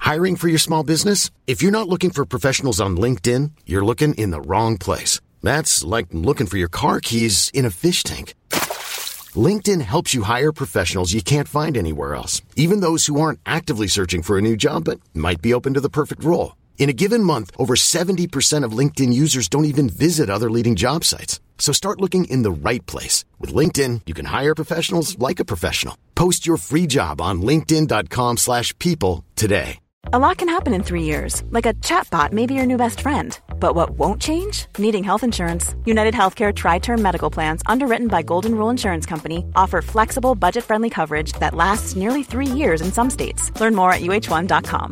Hiring for your small business? If you're not looking for professionals on LinkedIn, you're looking in the wrong place. That's like looking for your car keys in a fish tank. LinkedIn helps you hire professionals you can't find anywhere else, even those who aren't actively searching for a new job but might be open to the perfect role. In a given month, over 70% of LinkedIn users don't even visit other leading job sites. So start looking in the right place. With LinkedIn, you can hire professionals like a professional. Post your free job on linkedin.com/people today. A lot can happen in 3 years, like a chatbot may be your new best friend. But what won't change? Needing health insurance. United Healthcare Tri-Term Medical Plans, underwritten by Golden Rule Insurance Company, offer flexible, budget-friendly coverage that lasts nearly 3 years in some states. Learn more at uh1.com.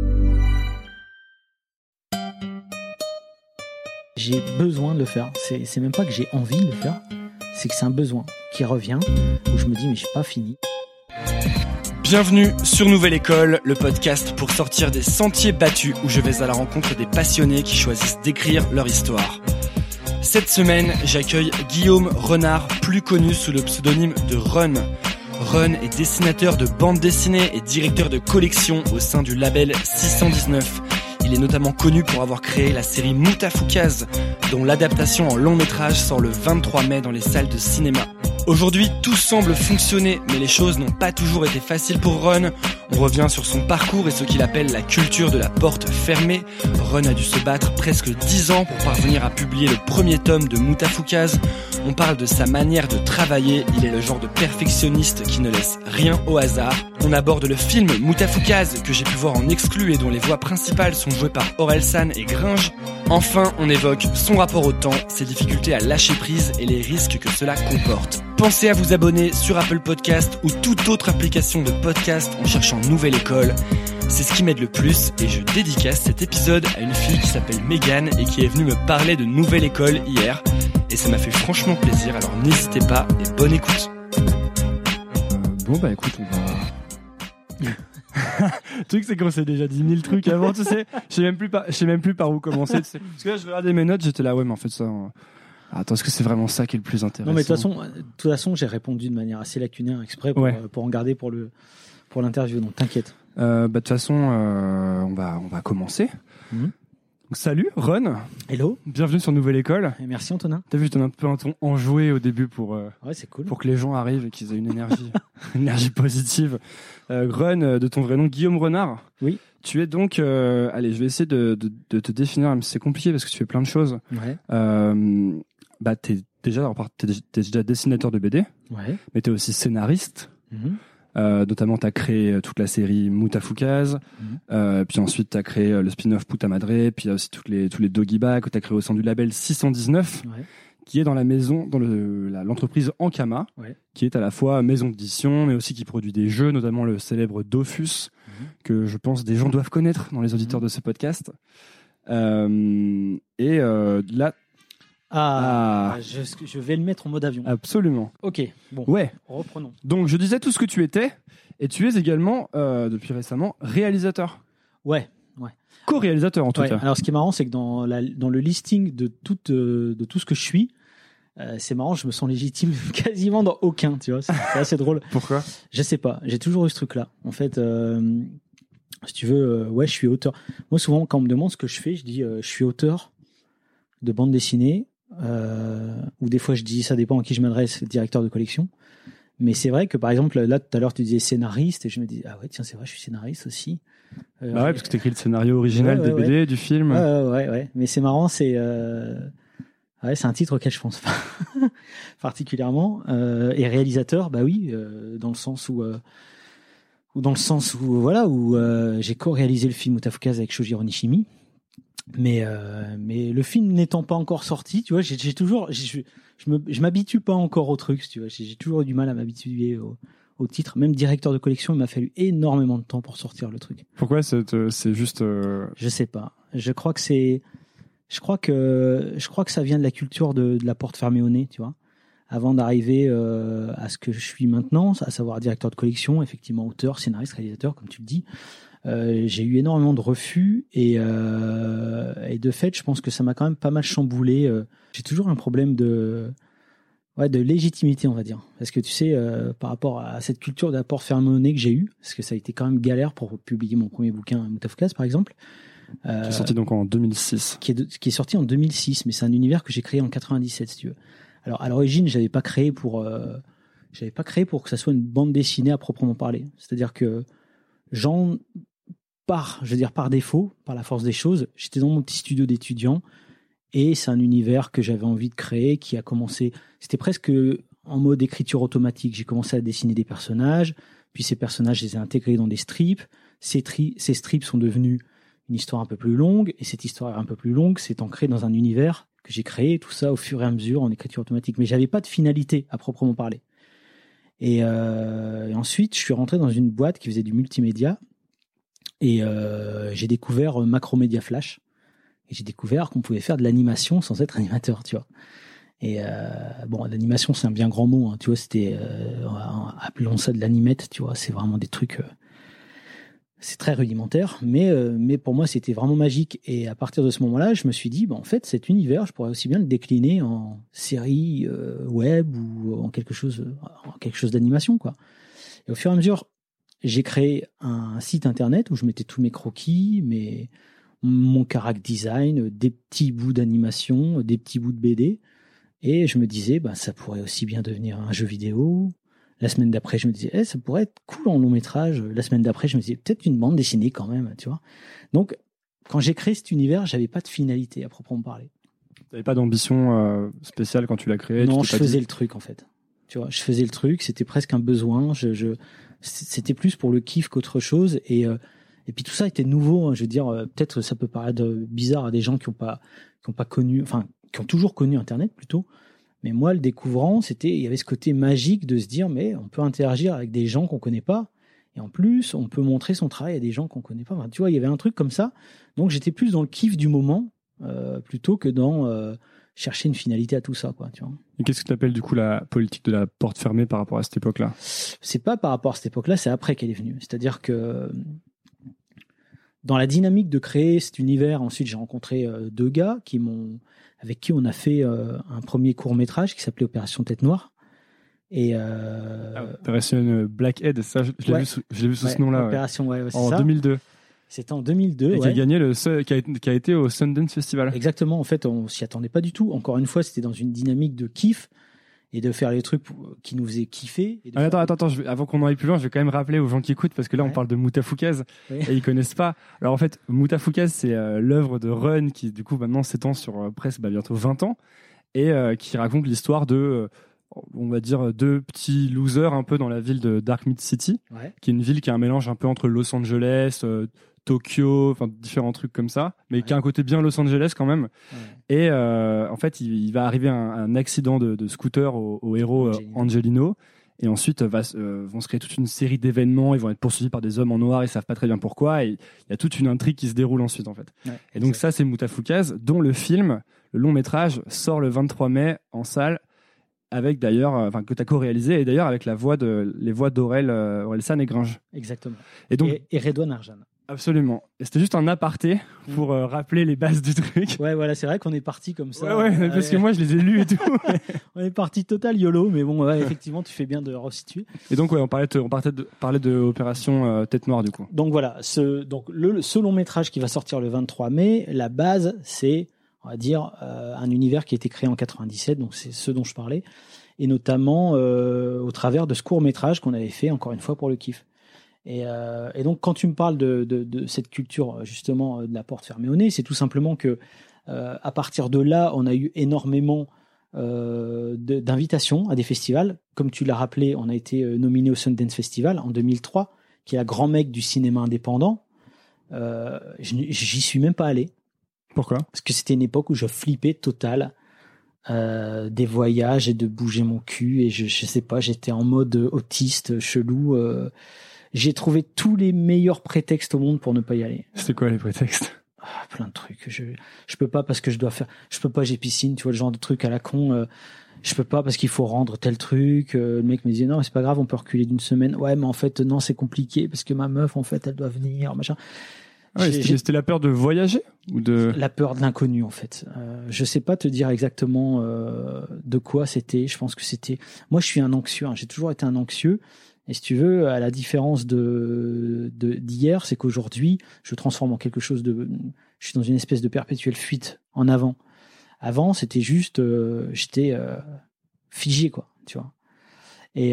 J'ai besoin de le faire. C'est même pas que j'ai envie de le faire, c'est que c'est un besoin qui revient, où je me dis mais j'ai pas fini. Bienvenue sur Nouvelle École, le podcast pour sortir des sentiers battus où je vais à la rencontre des passionnés qui choisissent d'écrire leur histoire. Cette semaine, j'accueille Guillaume Renard, plus connu sous le pseudonyme de Run. Run est dessinateur de bande dessinée et directeur de collection au sein du label 619. Il est notamment connu pour avoir créé la série Moutafoukaz, dont l'adaptation en long métrage sort le 23 mai dans les salles de cinéma. Aujourd'hui, tout semble fonctionner, mais les choses n'ont pas toujours été faciles pour Run. On revient sur son parcours et ce qu'il appelle la culture de la porte fermée. Run a dû se battre presque 10 ans pour parvenir à publier le premier tome de Moutafoukaz. On parle de sa manière de travailler, il est le genre de perfectionniste qui ne laisse rien au hasard. On aborde le film Moutafoukaz, que j'ai pu voir en exclu et dont les voix principales sont jouées par Orelsan et Gringe. Enfin, on évoque son rapport au temps, ses difficultés à lâcher prise et les risques que cela comporte. Pensez à vous abonner sur Apple Podcast ou toute autre application de podcast en cherchant Nouvelle École. C'est ce qui m'aide le plus et je dédicace cet épisode à une fille qui s'appelle Mégane et qui est venue me parler de Nouvelle École hier. Et ça m'a fait franchement plaisir, alors n'hésitez pas et bonne écoute. Écoute, on va... Le truc c'est qu'on s'est déjà dit 1000 trucs avant, tu sais. Je sais même plus par où commencer, tu sais. Parce que là je regardais mes notes, j'étais là ouais mais en fait ça... Attends, est-ce que c'est vraiment ça qui est le plus intéressant? Non mais de toute façon j'ai répondu de manière assez lacunaire exprès pour en garder pour l'interview, donc t'inquiète. De toute façon on va commencer. Donc, salut Ron. Hello. Bienvenue sur Nouvelle École. Et merci Antonin. T'as vu, je donne un peu un ton enjoué au début pour ouais, c'est cool. Pour que les gens arrivent et qu'ils aient une énergie une énergie positive. Ron, de ton vrai nom Guillaume Renard. Oui. Tu es donc allez, je vais essayer de te définir, même si c'est compliqué parce que tu fais plein de choses. Ouais. T'es déjà dessinateur de BD. Ouais. Mais t'es aussi scénariste. Notamment, tu as créé toute la série Moutafoukaz, puis ensuite tu as créé le spin-off Puta Madre, puis il y a aussi tous les doggy bags que tu as créé au sein du label 619, qui est dans l'entreprise Ankama, qui est à la fois maison d'édition, mais aussi qui produit des jeux, notamment le célèbre Dofus, que je pense des gens doivent connaître dans les auditeurs de ce podcast. Là... Je vais le mettre en mode avion. Absolument. Ok, bon, ouais. Reprenons. Donc, je disais tout ce que tu étais, et tu es également, depuis récemment, réalisateur. Ouais. Co-réalisateur, en tout cas. Alors, ce qui est marrant, c'est que dans le listing de tout ce que je suis, c'est marrant, je me sens légitime quasiment dans aucun, tu vois. C'est assez drôle. Pourquoi ? Je sais pas, j'ai toujours eu ce truc-là. En fait, si tu veux, je suis auteur. Moi, souvent, quand on me demande ce que je fais, je dis je suis auteur de bande dessinée, ou des fois je dis, ça dépend à qui je m'adresse, directeur de collection. Mais c'est vrai que par exemple, là tout à l'heure tu disais scénariste, et je me dis ah ouais tiens c'est vrai, je suis scénariste aussi. Parce que t'écris le scénario original des BD, du film. Ouais. Mais c'est marrant, c'est un titre auquel je pense particulièrement. Et réalisateur, dans le sens où j'ai co-réalisé le film Moutafoukaz avec Shojiro Nishimi. Mais le film n'étant pas encore sorti, tu vois, je m'habitue pas encore au truc, tu vois, j'ai toujours eu du mal à m'habituer au titre. Même directeur de collection, il m'a fallu énormément de temps pour sortir le truc. Pourquoi c'est juste Je sais pas. Je crois que ça vient de la culture de la porte fermée au nez, tu vois. Avant d'arriver à ce que je suis maintenant, à savoir directeur de collection, effectivement auteur, scénariste, réalisateur, comme tu le dis. J'ai eu énormément de refus et de fait, je pense que ça m'a quand même pas mal chamboulé. J'ai toujours un problème de légitimité, on va dire. Parce que tu sais, par rapport à cette culture d'apport fermé au nez que j'ai eue, parce que ça a été quand même galère pour publier mon premier bouquin, Moutafoukaz, par exemple. Qui est sorti donc en 2006. Qui est sorti en 2006, mais c'est un univers que j'ai créé en 97, si tu veux. Alors, à l'origine, j'avais pas créé pour que ça soit une bande dessinée à proprement parler. C'est-à-dire que par défaut, par la force des choses, j'étais dans mon petit studio d'étudiant et c'est un univers que j'avais envie de créer qui a commencé, c'était presque en mode écriture automatique. J'ai commencé à dessiner des personnages, puis ces personnages, je les ai intégrés dans des strips. Ces strips sont devenus une histoire un peu plus longue et cette histoire un peu plus longue s'est ancrée dans un univers que j'ai créé, tout ça au fur et à mesure en écriture automatique. Mais j'avais pas de finalité à proprement parler. Et ensuite, je suis rentré dans une boîte qui faisait du multimédia et j'ai découvert Macromedia Flash et j'ai découvert qu'on pouvait faire de l'animation sans être animateur, tu vois. Et l'animation c'est un bien grand mot, hein, tu vois. C'était appelons ça de l'animette, tu vois. C'est vraiment des trucs, c'est très rudimentaire, mais pour moi c'était vraiment magique. Et à partir de ce moment-là, je me suis dit, en fait, cet univers, je pourrais aussi bien le décliner en série web ou en quelque chose d'animation, quoi. Et au fur et à mesure, j'ai créé un site internet où je mettais tous mes croquis, mon character design, des petits bouts d'animation, des petits bouts de BD, et je me disais, ça pourrait aussi bien devenir un jeu vidéo. La semaine d'après, je me disais, ça pourrait être cool en long métrage. La semaine d'après, je me disais, peut-être une bande dessinée quand même, tu vois. Donc, quand j'ai créé cet univers, j'avais pas de finalité à proprement parler. T'avais pas d'ambition spéciale quand tu l'as créé? Non, je faisais le truc, en fait. Tu vois, je faisais le truc, c'était presque un besoin. C'était plus pour le kiff qu'autre chose. Et puis tout ça était nouveau. Hein, je veux dire, peut-être ça peut paraître bizarre à des gens qui ont pas connu, enfin, qui ont toujours connu Internet plutôt. Mais moi, le découvrant, il y avait ce côté magique de se dire, mais on peut interagir avec des gens qu'on connaît pas. Et en plus, on peut montrer son travail à des gens qu'on connaît pas. Enfin, tu vois, il y avait un truc comme ça. Donc, j'étais plus dans le kiff du moment, plutôt que dans chercher une finalité à tout ça, quoi, tu vois. Et qu'est-ce que tu appelles du coup la politique de la porte fermée par rapport à cette époque-là? C'est pas par rapport à cette époque-là, c'est après qu'elle est venue. C'est-à-dire que dans la dynamique de créer cet univers, ensuite j'ai rencontré deux gars avec qui on a fait un premier court-métrage qui s'appelait Opération Tête Noire. Et Opération Blackhead, ça, je l'ai vu sous ce nom-là. Opération, c'est en ça. 2002. C'était en 2002. Et qui a gagné qui a été au Sundance Festival. Exactement. En fait, on s'y attendait pas du tout. Encore une fois, c'était dans une dynamique de kiff et de faire les trucs qui nous faisaient kiffer. Attends, avant qu'on en aille plus loin, je vais quand même rappeler aux gens qui écoutent, parce que là, on parle de Moutafoukaz et ils connaissent pas. Alors en fait, Moutafoukaz, c'est l'œuvre de Run qui, du coup, maintenant s'étend sur presque bientôt 20 ans et qui raconte l'histoire de on va dire deux petits losers un peu dans la ville de Dark Mid City, qui est une ville qui a un mélange un peu entre Los Angeles, Tokyo, enfin différents trucs comme ça, mais qui a un côté bien Los Angeles quand même. Et en fait, il va arriver un accident de scooter au héros Angelino, et ensuite vont se créer toute une série d'événements. Ils vont être poursuivis par des hommes en noir, ils savent pas très bien pourquoi, et il y a toute une intrigue qui se déroule ensuite en fait. Et donc ça, c'est Moutafoukaz, dont le film, le long métrage, sort le 23 mai en salle, avec d'ailleurs, que tu as co-réalisé, et d'ailleurs avec les voix d'Aurel San et Gringe. Exactement. Et Redouane Arjan. Absolument. Et c'était juste un aparté pour rappeler les bases du truc. Ouais, voilà, c'est vrai qu'on est parti comme ça. Ouais, parce que moi je les ai lus et tout. On est parti total YOLO, mais bon, effectivement, tu fais bien de resituer. Et donc, on parlait de Opération Tête Noire, du coup. Donc voilà, ce long métrage qui va sortir le 23 mai, la base, c'est, on va dire, un univers qui a été créé en 97, donc c'est ce dont je parlais, et notamment au travers de ce court métrage qu'on avait fait, encore une fois, pour le kiff. Et donc, quand tu me parles de cette culture, justement, de la porte fermée au nez, c'est tout simplement que, à partir de là, on a eu énormément d'invitations à des festivals. Comme tu l'as rappelé, on a été nominé au Sundance Festival en 2003, qui est la grand mecque du cinéma indépendant. J'y suis même pas allé. Pourquoi ? Parce que c'était une époque où je flippais total des voyages et de bouger mon cul. Et je sais pas, j'étais en mode autiste, chelou. J'ai trouvé tous les meilleurs prétextes au monde pour ne pas y aller. C'est quoi les prétextes ? Plein de trucs. Je peux pas parce que je peux pas, j'ai piscine, tu vois, le genre de truc à la con. Je peux pas parce qu'il faut rendre tel truc. Le mec me disait non, c'est pas grave, on peut reculer d'une semaine. Ouais, mais en fait non, c'est compliqué parce que ma meuf, en fait, elle doit venir, machin. C'était la peur de voyager ou de... La peur de l'inconnu, en fait. Je sais pas te dire exactement de quoi c'était. Je pense que c'était... Moi, je suis un anxieux. J'ai toujours été un anxieux. Et si tu veux, à la différence d'hier, c'est qu'aujourd'hui, je transforme en quelque chose de... Je suis dans une espèce de perpétuelle fuite en avant. Avant, c'était juste... j'étais figé, quoi, tu vois. Et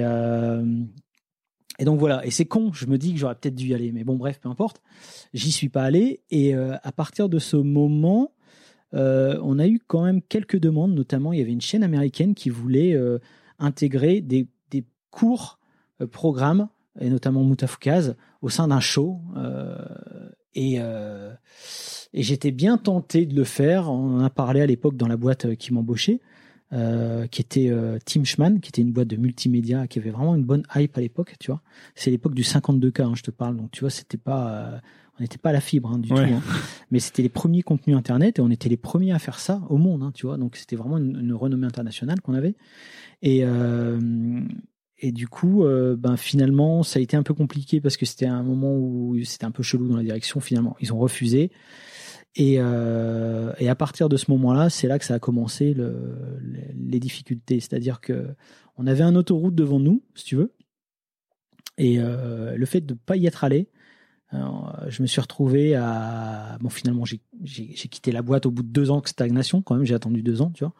donc voilà, et c'est con, je me dis que j'aurais peut-être dû y aller, mais bon bref, peu importe, j'y suis pas allé, et à partir de ce moment, on a eu quand même quelques demandes, notamment il y avait une chaîne américaine qui voulait intégrer des courts programmes, et notamment Moutafoukaz, au sein d'un show, et j'étais bien tenté de le faire. On en a parlé à l'époque dans la boîte qui m'embauchait, qui était Team Schman, qui était une boîte de multimédia qui avait vraiment une bonne hype à l'époque, tu vois. C'est l'époque du 52K, je te parle, donc tu vois, c'était pas, on n'était pas à la fibre du tout, mais c'était les premiers contenus internet et on était les premiers à faire ça au monde, tu vois. Donc c'était vraiment une renommée internationale qu'on avait. Et du coup, finalement, ça a été un peu compliqué parce que c'était un moment où c'était un peu chelou dans la direction. Finalement, ils ont refusé. Et à partir de ce moment-là, c'est là que ça a commencé les difficultés. C'est-à-dire que on avait un autoroute devant nous, si tu veux, et le fait de pas y être allé, je me suis retrouvé à... Bon, finalement, j'ai quitté la boîte au bout de 2 ans de stagnation. Quand même, j'ai attendu 2 ans, tu vois.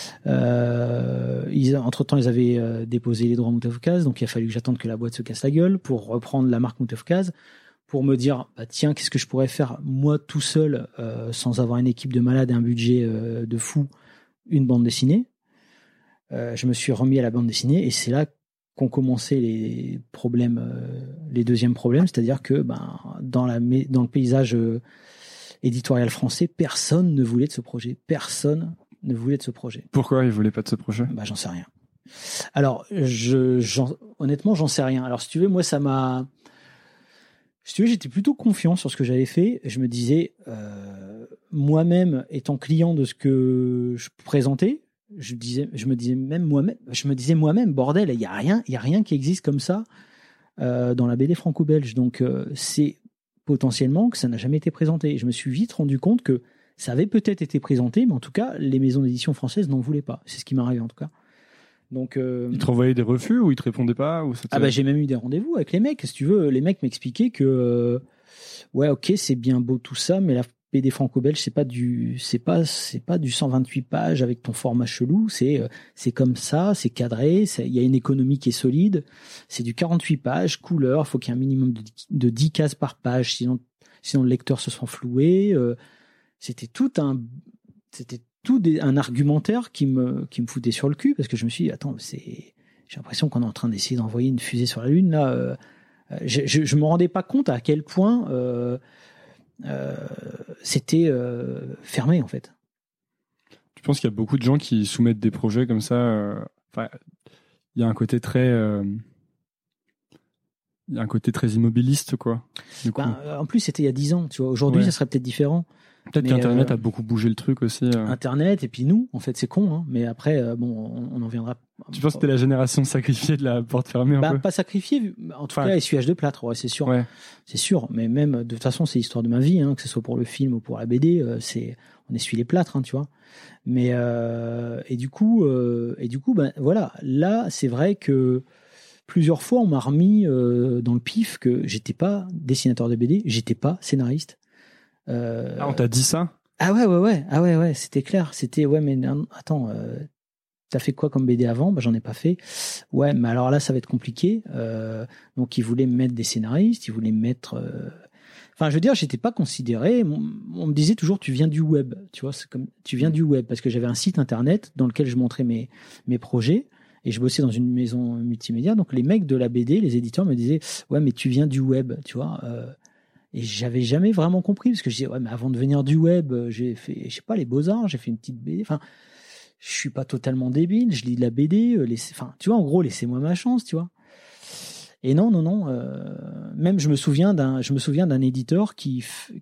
Entre-temps, ils avaient déposé les droits Moutafoukaz, donc il a fallu que j'attende que la boîte se casse la gueule pour reprendre la marque Moutafoukaz, pour me dire, tiens, qu'est-ce que je pourrais faire moi tout seul, sans avoir une équipe de malades et un budget de fou, une bande dessinée. Je me suis remis à la bande dessinée, et c'est là qu'ont commencé les problèmes, les deuxièmes problèmes, c'est-à-dire que dans le paysage éditorial français, personne ne voulait de ce projet. Personne ne voulait de ce projet. Pourquoi ils voulaient pas de ce projet ? J'en sais rien. Alors, honnêtement, j'en sais rien. Alors, si tu veux, moi, ça m'a... Si tu veux, j'étais plutôt confiant sur ce que j'avais fait. Je me disais, moi-même, étant client de ce que je présentais, je me disais moi-même, bordel, il y a rien qui existe comme ça dans la BD franco-belge. Donc, c'est potentiellement que ça n'a jamais été présenté. Et je me suis vite rendu compte que ça avait peut-être été présenté, mais en tout cas, les maisons d'édition françaises n'en voulaient pas. C'est ce qui m'est arrivé en tout cas. Donc, ils te renvoyaient des refus ou ils te répondaient pas ou j'ai même eu des rendez-vous avec les mecs. Si tu veux, les mecs m'expliquaient que ouais, ok, c'est bien beau tout ça, mais la BD franco-belge, c'est pas du 128 pages avec ton format chelou. C'est comme ça, c'est cadré. Il y a une économie qui est solide. C'est du 48 pages, couleur. Il faut qu'il y ait un minimum de 10 cases par page, sinon le lecteur se sent floué. C'était tout un argumentaire qui me foutait sur le cul, parce que je me suis dit, attends, j'ai l'impression qu'on est en train d'essayer d'envoyer une fusée sur la Lune là. Je me rendais pas compte à quel point c'était fermé en fait. Je pense qu'il y a beaucoup de gens qui soumettent des projets comme ça. Il y a un côté très immobiliste, quoi. En plus, c'était il y a 10 ans, tu vois. Aujourd'hui, ça serait peut-être différent. Peut-être qu'Internet a beaucoup bougé le truc aussi. Internet, et puis nous, en fait, c'est con, hein. Mais après, on en viendra. Tu penses que t'es la génération sacrifiée de la porte fermée un peu ? Pas sacrifiée, en tout cas, essuyage de plâtre, ouais, c'est sûr. Ouais. C'est sûr, mais même, de toute façon, c'est l'histoire de ma vie, hein, que ce soit pour le film ou pour la BD, on essuie les plâtres, hein, tu vois. Mais, et du coup, voilà. Là, c'est vrai que plusieurs fois, on m'a remis dans le pif que j'étais pas dessinateur de BD, j'étais pas scénariste. On t'a dit ça ? Ah ouais, c'était clair. C'était, ouais, mais attends, t'as fait quoi comme BD avant ? J'en ai pas fait. Ouais, mais alors là, ça va être compliqué. Donc, ils voulaient me mettre des scénaristes, ils voulaient me mettre... Enfin, je veux dire, j'étais pas considéré... On me disait toujours, tu viens du web. Tu vois, c'est comme, tu viens du web, parce que j'avais un site internet dans lequel je montrais mes projets, et je bossais dans une maison multimédia. Donc, les mecs de la BD, les éditeurs me disaient, ouais, mais tu viens du web, tu vois. Et j'avais jamais vraiment compris, parce que je disais, ouais, mais avant de venir du web, j'ai fait, je sais pas, les Beaux-Arts, j'ai fait une petite BD. Enfin, je suis pas totalement débile, je lis de la BD, tu vois, en gros, laissez-moi ma chance, tu vois. Et non. Même je me souviens d'un éditeur qui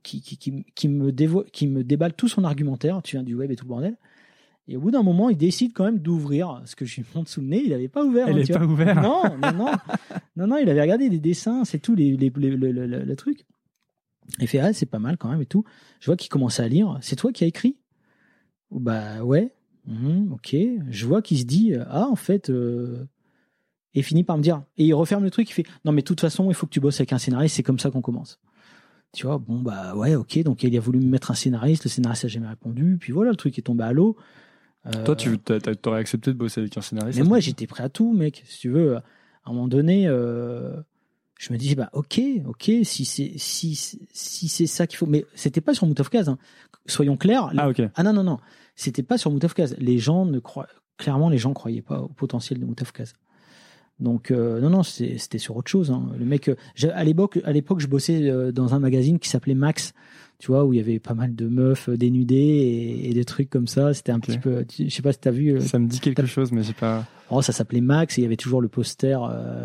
me déballe tout son argumentaire, tu viens du web et tout le bordel. Et au bout d'un moment, il décide quand même d'ouvrir ce que je lui montre sous le nez. Il avait pas ouvert. Il pas ouvert. Non, il avait regardé des dessins, c'est tout le truc. Il fait c'est pas mal quand même et tout. Je vois qu'il commence à lire. C'est toi qui as écrit? Bah ouais. Ok. Je vois qu'il se dit en fait. Et finit par me dire. Et il referme le truc. Il fait non mais de toute façon il faut que tu bosses avec un scénariste. C'est comme ça qu'on commence. Tu vois, bon bah ouais, ok. Donc il a voulu me mettre un scénariste. Le scénariste n'a jamais répondu. Puis voilà, le truc est tombé à l'eau. Toi, t'aurais accepté de bosser avec un scénariste? Mais moi j'étais prêt à tout, mec. Si tu veux, à un moment donné. Je me disais bah ok si c'est ça qu'il faut, mais c'était pas sur Mout of Kaz, hein. Soyons clairs. Non, c'était pas sur Mout of Kaz. Les gens croyaient pas au potentiel de Mout of Kaz. Donc non c'était sur autre chose, hein. Le mec à l'époque je bossais dans un magazine qui s'appelait Max, tu vois, où il y avait pas mal de meufs dénudées et des trucs comme ça. C'était un petit peu, je sais pas si t'as vu. Ça me dit quelque chose, mais j'ai pas. Ça s'appelait Max et il y avait toujours le poster.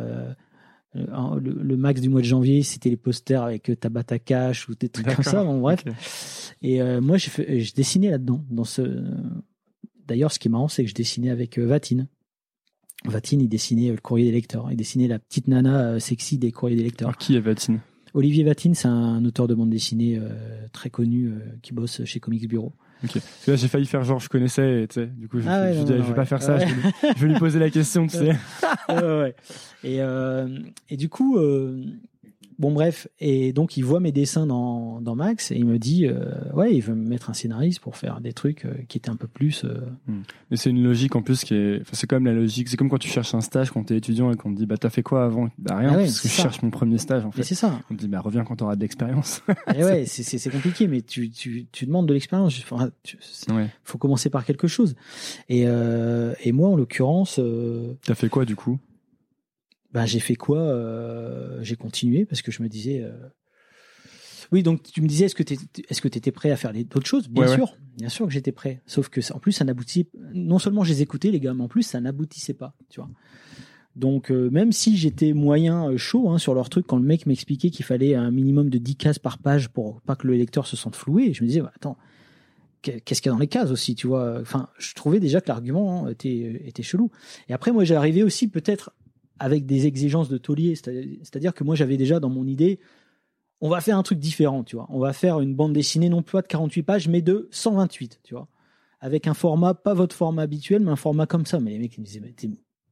Le max du mois de janvier, c'était les posters avec Tabata Cash ou des trucs comme ça. Bon, bref. Okay. Et moi, je dessinais là-dedans. D'ailleurs, ce qui est marrant, c'est que je dessinais avec Vatine. Vatine, il dessinait le courrier des lecteurs. Il dessinait la petite nana sexy des courriers des lecteurs. Alors, qui est Vatine? Olivier Vatine, c'est un auteur de bande dessinée très connu qui bosse chez Comics Bureau. Ok. Parce que là, j'ai failli faire genre je connaissais, tu sais. Du coup, je vais pas faire ça. Ouais. Je vais lui poser la question, tu sais. Ouais. Et du coup, bon bref. Et donc, il voit mes dessins dans Max et il me dit, il veut me mettre un scénariste pour faire des trucs qui étaient un peu plus. Mais c'est une logique en plus qui est. Enfin, c'est quand même la logique. C'est comme quand tu cherches un stage quand t'es étudiant et qu'on te dit, bah t'as fait quoi avant? Bah rien, parce que je cherche mon premier stage en fait. Et c'est ça. On te dit, bah reviens quand t'auras de l'expérience. Et ouais, c'est compliqué, mais tu demandes de l'expérience. Faut commencer par quelque chose. Et moi, en l'occurrence. T'as fait quoi du coup? Ben, j'ai fait quoi? J'ai continué parce que je me disais. Oui, donc tu me disais, est-ce que t'étais prêt à faire d'autres choses? Bien sûr que j'étais prêt. Sauf que en plus, ça n'aboutit. Non seulement je les écoutais les gars, mais en plus ça n'aboutissait pas, tu vois. Donc même si j'étais moyen chaud sur leur truc, quand le mec m'expliquait qu'il fallait un minimum de 10 cases par page pour pas que le lecteur se sente floué, je me disais attends, qu'est-ce qu'il y a dans les cases aussi, tu vois? Enfin, je trouvais déjà que l'argument était chelou. Et après, moi, j'arrivais aussi peut-être avec des exigences de taulier, c'est-à-dire que moi, j'avais déjà dans mon idée, on va faire un truc différent, tu vois. On va faire une bande dessinée non pas de 48 pages, mais de 128, tu vois. Avec un format, pas votre format habituel, mais un format comme ça. Mais les mecs, ils me disaient, mais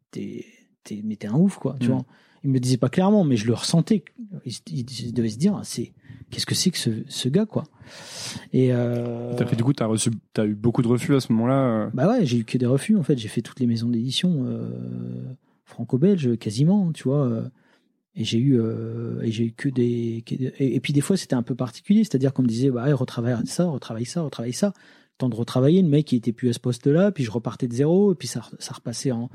t'es un ouf, quoi, tu vois. Ils me le disaient pas clairement, mais je le ressentais. Ils devaient se dire, qu'est-ce que c'est que ce gars, quoi. Et du coup, t'as eu beaucoup de refus à ce moment-là. Bah ouais, j'ai eu que des refus, en fait. J'ai fait toutes les maisons d'édition franco-belges, quasiment, tu vois. Et j'ai eu que des. Et puis des fois, c'était un peu particulier, c'est-à-dire qu'on me disait, bah, retravaille ça. Temps de retravailler, le mec, il était plus à ce poste-là, puis je repartais de zéro, et puis ça repassait en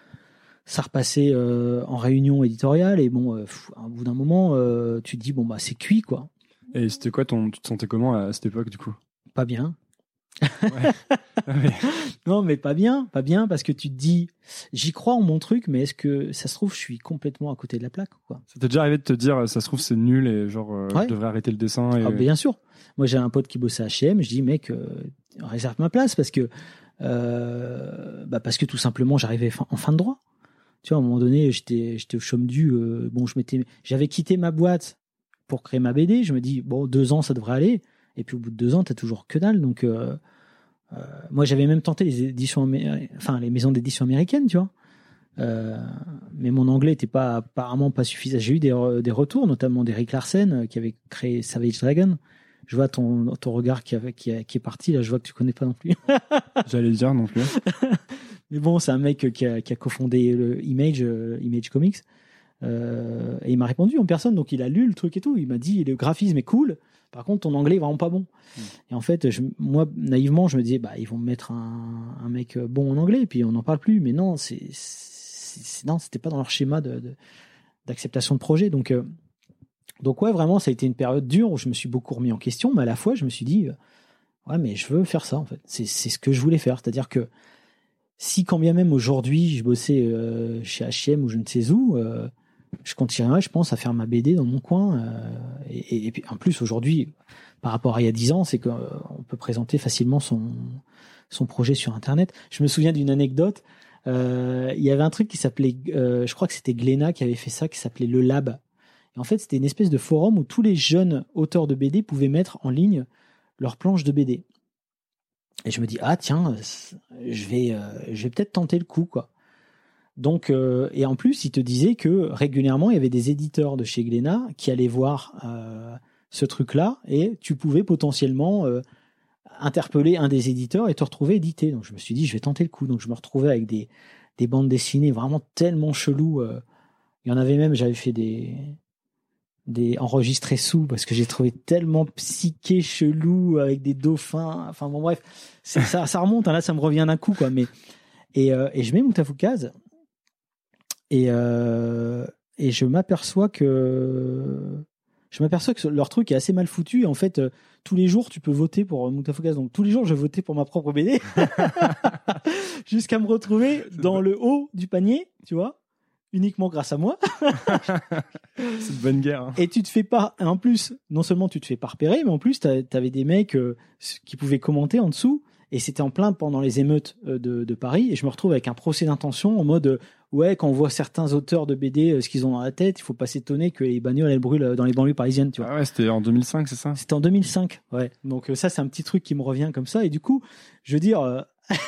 réunion éditoriale, et bon, au bout d'un moment, tu te dis, bon, bah, c'est cuit, quoi. Et c'était quoi tu te sentais comment à cette époque, du coup? Pas bien. Ouais. Non, mais pas bien, parce que tu te dis, j'y crois en mon truc, mais est-ce que ça se trouve, je suis complètement à côté de la plaque, quoi. Ça t'est déjà arrivé de te dire, ça se trouve, c'est nul et genre, je devrais arrêter le dessin bien sûr. Moi, j'ai un pote qui bossait à H&M, je dis, mec, réserve ma place parce que tout simplement, j'arrivais en fin de droit. Tu vois, à un moment donné, j'étais au chôme du. J'avais quitté ma boîte pour créer ma BD. Je me dis, bon, 2 ans, ça devrait aller. Et puis au bout de 2 ans, t'as toujours que dalle. Donc, moi, j'avais même tenté les maisons d'édition américaines, tu vois. Mais mon anglais était apparemment pas suffisant. J'ai eu des retours, notamment d'Eric Larsen, qui avait créé Savage Dragon. Je vois ton regard qui est parti, là, je vois que tu connais pas non plus. J'allais le dire non plus. Mais bon, c'est un mec qui a cofondé le Image Comics. Et il m'a répondu en personne, donc il a lu le truc et tout. Il m'a dit, le graphisme est cool, par contre, ton anglais est vraiment pas bon. Et en fait, moi, naïvement, je me disais, bah, ils vont me mettre un mec bon en anglais, et puis on n'en parle plus. Mais non, non, c'était pas dans leur schéma d'acceptation de projet. Donc ouais, vraiment, ça a été une période dure où je me suis beaucoup remis en question, mais à la fois, je me suis dit, ouais, mais je veux faire ça, en fait. C'est ce que je voulais faire. C'est-à-dire que si, quand bien même aujourd'hui, je bossais chez H&M ou je ne sais où, je continuerais, je pense, à faire ma BD dans mon coin. Et puis, en plus, aujourd'hui, par rapport à il y a 10 ans, c'est qu'on peut présenter facilement son projet sur Internet. Je me souviens d'une anecdote. Il y avait un truc qui s'appelait, je crois que c'était Glénat qui avait fait ça, qui s'appelait Le Lab. Et en fait, c'était une espèce de forum où tous les jeunes auteurs de BD pouvaient mettre en ligne leurs planches de BD. Et je me dis, ah tiens, je vais peut-être tenter le coup, quoi. Donc, et en plus, il te disait que régulièrement, il y avait des éditeurs de chez Glénat qui allaient voir ce truc-là, et tu pouvais potentiellement interpeller un des éditeurs et te retrouver édité. Donc, je me suis dit, je vais tenter le coup. Donc, je me retrouvais avec des bandes dessinées vraiment tellement cheloues. Il y en avait même, j'avais fait des enregistrés sous parce que j'ai trouvé tellement psyché, chelou, avec des dauphins. Enfin bon, bref, ça remonte. Hein, là, ça me revient d'un coup, quoi. Mais et je mets Moutafoukaz et je m'aperçois que leur truc est assez mal foutu. Et en fait, tous les jours, tu peux voter pour Moutafoukaz. Donc tous les jours, je votais pour ma propre BD jusqu'à me retrouver dans le haut du panier, tu vois. Uniquement grâce à moi. C'est une bonne guerre. Hein. Et tu te fais pas, en plus, non seulement tu te fais pas repérer, mais en plus, t'avais des mecs qui pouvaient commenter en dessous. Et c'était en plein pendant les émeutes de Paris. Et je me retrouve avec un procès d'intention en mode, ouais, quand on voit certains auteurs de BD, ce qu'ils ont dans la tête, il faut pas s'étonner que les bagnoles, elles brûlent dans les banlieues parisiennes, tu vois. Ah ouais, c'était en 2005, c'est ça? C'était en 2005, ouais. Donc ça, c'est un petit truc qui me revient comme ça. Et du coup, je veux dire,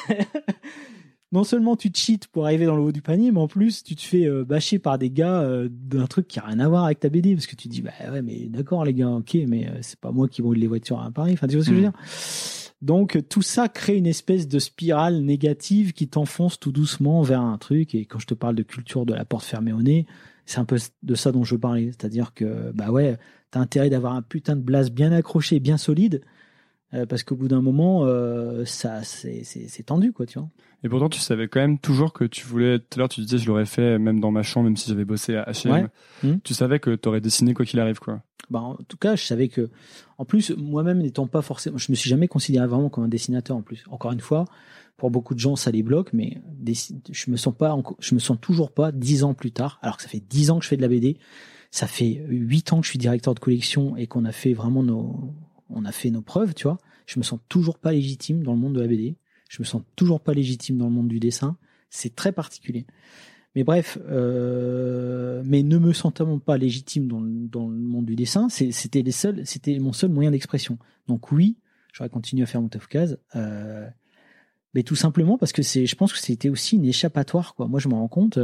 non seulement tu te cheats pour arriver dans le haut du panier, mais en plus tu te fais bâcher par des gars d'un truc qui a rien à voir avec ta BD, parce que tu te dis bah ouais, mais d'accord les gars, ok, mais c'est pas moi qui brûle les voitures à Paris. Enfin, tu vois ce que je veux dire. Donc tout ça crée une espèce de spirale négative qui t'enfonce tout doucement vers un truc. Et quand je te parle de culture de la porte fermée au nez, c'est un peu de ça dont je parlais, c'est-à-dire que bah ouais, t'as intérêt d'avoir un putain de blase bien accroché, bien solide. Parce qu'au bout d'un moment, ça c'est tendu, quoi, tu vois. Et pourtant, tu savais quand même toujours que tu voulais. Tout à l'heure, tu disais, je l'aurais fait même dans ma chambre, même si j'avais bossé à H&M. Ouais. Tu savais que t'aurais dessiné quoi qu'il arrive, quoi. Bah, en tout cas, je savais que. En plus, moi-même n'étant pas forcément, je me suis jamais considéré vraiment comme un dessinateur. En plus, encore une fois, pour beaucoup de gens, ça les bloque, mais je me sens toujours pas 10 ans plus tard, alors que ça fait 10 ans que je fais de la BD. Ça fait 8 ans que je suis directeur de collection et qu'on a fait vraiment nos preuves, tu vois. Je me sens toujours pas légitime dans le monde de la BD. Je me sens toujours pas légitime dans le monde du dessin. C'est très particulier. Mais bref, mais ne me sentant pas légitime dans le monde du dessin, c'était mon seul moyen d'expression. Donc oui, j'aurais continué à faire Moutafoukaz, mais tout simplement parce que je pense que c'était aussi une échappatoire, quoi. Moi, je m'en rends compte.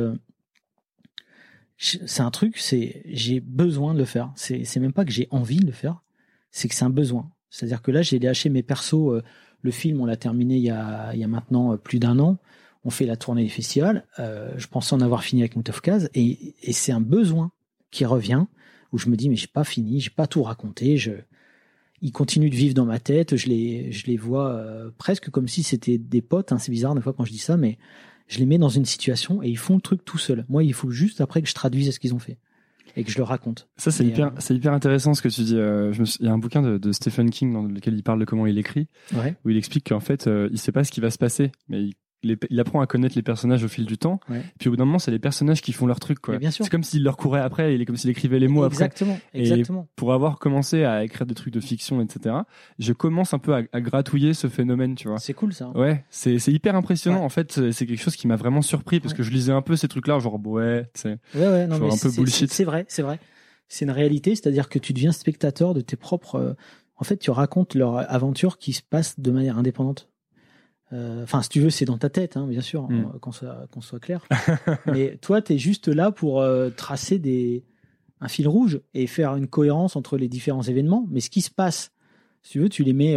C'est un truc, j'ai besoin de le faire. C'est même pas que j'ai envie de le faire, c'est que c'est un besoin. C'est-à-dire que là, j'ai lâché mes persos. Le film, on l'a terminé il y a maintenant plus d'1 an. On fait la tournée des festivals. Je pensais en avoir fini avec Moutafoukaz. Et c'est un besoin qui revient, où je me dis, mais j'ai pas fini, j'ai pas tout raconté. Ils continuent de vivre dans ma tête. Je les vois presque comme si c'était des potes. Hein. C'est bizarre des fois quand je dis ça, mais je les mets dans une situation et ils font le truc tout seuls. Moi, il faut juste après que je traduise ce qu'ils ont fait. Et que je le raconte. Ça, c'est hyper intéressant ce que tu dis. Il y a un bouquin de Stephen King dans lequel il parle de comment il écrit, ouais. Où il explique qu'en fait, il sait pas ce qui va se passer, mais il apprend à connaître les personnages au fil du temps. Ouais. Puis au bout d'un moment, c'est les personnages qui font leur truc, quoi. C'est comme s'il leur courait après, il est comme s'il écrivait les mots exactement, après. Exactement. Et pour avoir commencé à écrire des trucs de fiction, etc., je commence un peu à gratouiller ce phénomène, tu vois. C'est cool, ça. Hein. Ouais, c'est hyper impressionnant. Ouais. En fait, c'est quelque chose qui m'a vraiment surpris parce que je lisais un peu ces trucs-là, genre, ouais, tu sais. Ouais, non, mais un peu bullshit. C'est vrai. C'est une réalité, c'est-à-dire que tu deviens spectateur de tes propres. En fait, tu racontes leur aventure qui se passe de manière indépendante. Enfin, si tu veux, c'est dans ta tête, hein, bien sûr, qu'on soit clair. Mais toi, t'es juste là pour tracer un fil rouge et faire une cohérence entre les différents événements. Mais ce qui se passe, si tu veux, tu les mets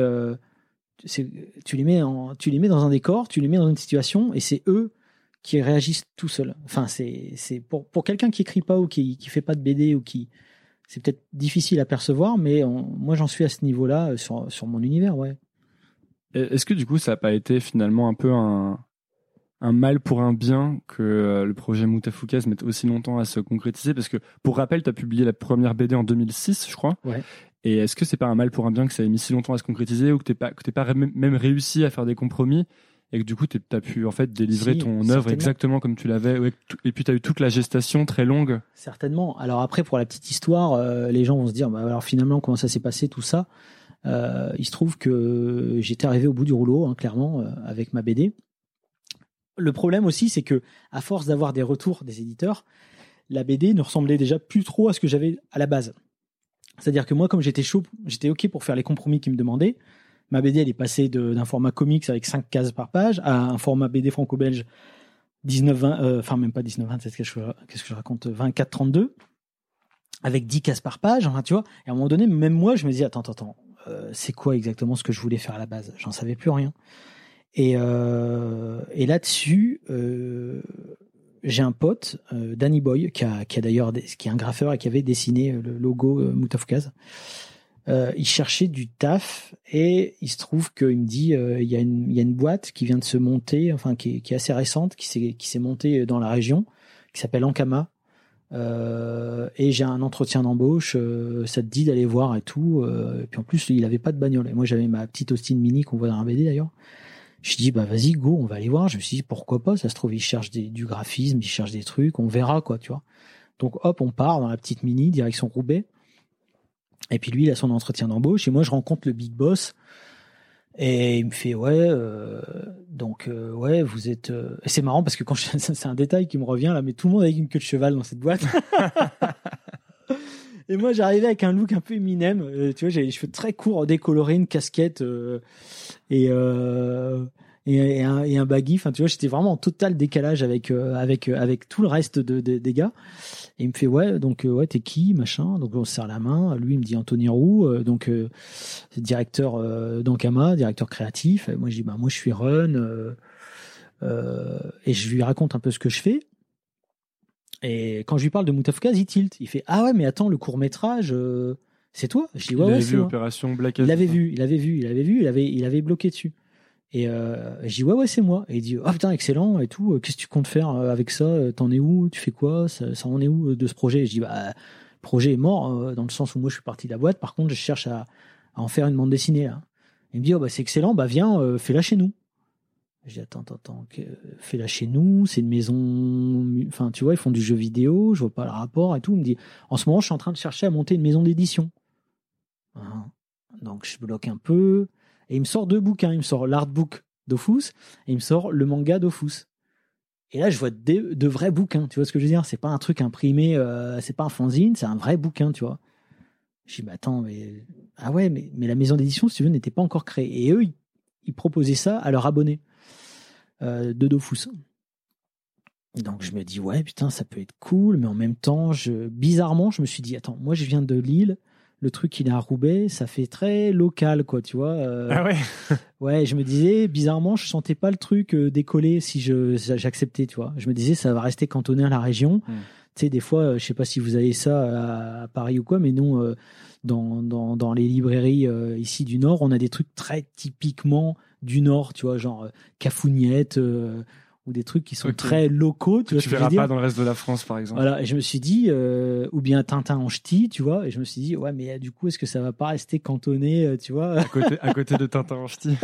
dans un décor, tu les mets dans une situation, et c'est eux qui réagissent tout seuls. Enfin, c'est pour quelqu'un qui écrit pas ou qui fait pas de BD ou qui, c'est peut-être difficile à percevoir, mais moi j'en suis à ce niveau-là sur mon univers, ouais. Est-ce que du coup ça n'a pas été finalement un peu un mal pour un bien que le projet Moutafoukaz mette aussi longtemps à se concrétiser? Parce que pour rappel, tu as publié la première BD en 2006, je crois. Ouais. Et est-ce que c'est pas un mal pour un bien que ça ait mis si longtemps à se concrétiser, ou que t'aies pas même réussi à faire des compromis, et que du coup t'as pu en fait délivrer ton œuvre exactement comme tu l'avais, ouais, et puis t'as eu toute la gestation très longue? Certainement. Alors après, pour la petite histoire, les gens vont se dire, bah alors finalement comment ça s'est passé tout ça? Il se trouve que j'étais arrivé au bout du rouleau, hein, clairement, avec ma BD. Le problème aussi, c'est que à force d'avoir des retours des éditeurs, la BD ne ressemblait déjà plus trop à ce que j'avais à la base. C'est-à-dire que moi, comme j'étais chaud, j'étais OK pour faire les compromis qu'ils me demandaient. Ma BD, elle est passée d'un format comics avec 5 cases par page à un format BD franco-belge 19-20, enfin même pas 19-20, qu'est-ce que je raconte, 24-32, avec 10 cases par page, enfin, tu vois. Et à un moment donné, même moi, je me disais, attends, c'est quoi exactement ce que je voulais faire à la base ? J'en savais plus rien. Et là-dessus, j'ai un pote, Danny Boy, qui est un graffeur et qui avait dessiné le logo Moutafoukaz. Il cherchait du taf et il se trouve qu'il me dit il y a une boîte qui vient de se monter, enfin qui est assez récente, qui s'est montée dans la région, qui s'appelle Ankama. Et j'ai un entretien d'embauche, ça te dit d'aller voir et tout. Et puis en plus, il avait pas de bagnole. Et moi, j'avais ma petite Austin Mini qu'on voit dans un BD d'ailleurs. Je dis bah vas-y go, on va aller voir. Je me suis dit pourquoi pas, ça se trouve il cherche du graphisme, il cherche des trucs, on verra quoi, tu vois. Donc hop, on part dans la petite Mini direction Roubaix. Et puis lui, il a son entretien d'embauche et moi je rencontre le big boss et il me fait ouais vous êtes et c'est marrant parce que c'est un détail qui me revient là, mais tout le monde avec une queue de cheval dans cette boîte. Et moi j'arrivais avec un look un peu Eminem, tu vois, j'avais les cheveux très courts, décolorés, une casquette et un baggy, enfin tu vois, j'étais vraiment en total décalage avec tout le reste des gars. Et il me fait ouais t'es qui machin, donc on se serre la main, lui il me dit Anthony Roux, directeur d'Ankama, directeur créatif. Et moi je dis moi je suis Run, et je lui raconte un peu ce que je fais. Et quand je lui parle de Moutafoukaz, il tilt, il fait ah ouais mais attends, le court-métrage c'est toi? Je dis ouais c'est moi. Opération Black. Il avait vu, il avait bloqué dessus. Et je dis ouais c'est moi. Et il dit putain excellent et tout. Qu'est-ce que tu comptes faire avec ça? T'en es où? Tu fais quoi? Ça en est où de ce projet? Et je dis le projet est mort dans le sens où moi je suis parti de la boîte. Par contre je cherche à en faire une bande dessinée là. Il me dit c'est excellent, viens fais-la chez nous. Je dis attends fais-la chez nous. C'est une maison, enfin tu vois ils font du jeu vidéo. Je vois pas le rapport et tout. Il me dit en ce moment je suis en train de chercher à monter une maison d'édition. Donc je bloque un peu. Et il me sort 2 bouquins. Il me sort l'artbook d'Ofus et il me sort le manga d'Ofus. Et là, je vois de vrais bouquins. Tu vois ce que je veux dire? C'est pas un truc imprimé, c'est pas un fanzine, c'est un vrai bouquin, tu vois. Je dis, attends, mais la maison d'édition, si tu veux, n'était pas encore créée. Et eux, ils proposaient ça à leurs abonnés de Dofus. Donc je me dis, ouais, putain, ça peut être cool, mais en même temps, bizarrement, je me suis dit, attends, moi, je viens de Lille. Le truc, il est à Roubaix, ça fait très local, quoi, tu vois. Ah ouais. Ouais, je me disais, bizarrement, je sentais pas le truc décoller si j'acceptais, tu vois. Je me disais, ça va rester cantonné à la région. Tu sais, des fois, je sais pas si vous avez ça à Paris ou quoi, mais nous, dans les librairies ici du Nord, on a des trucs très typiquement du Nord, tu vois, genre Cafougnette, ou des trucs qui sont très locaux, tu vois, tu verras pas dans le reste de la France, par exemple. Voilà, et je me suis dit, ou bien Tintin en ch'ti, tu vois, et je me suis dit, ouais, mais du coup, est-ce que ça va pas rester cantonné, tu vois, à côté de Tintin en ch'ti,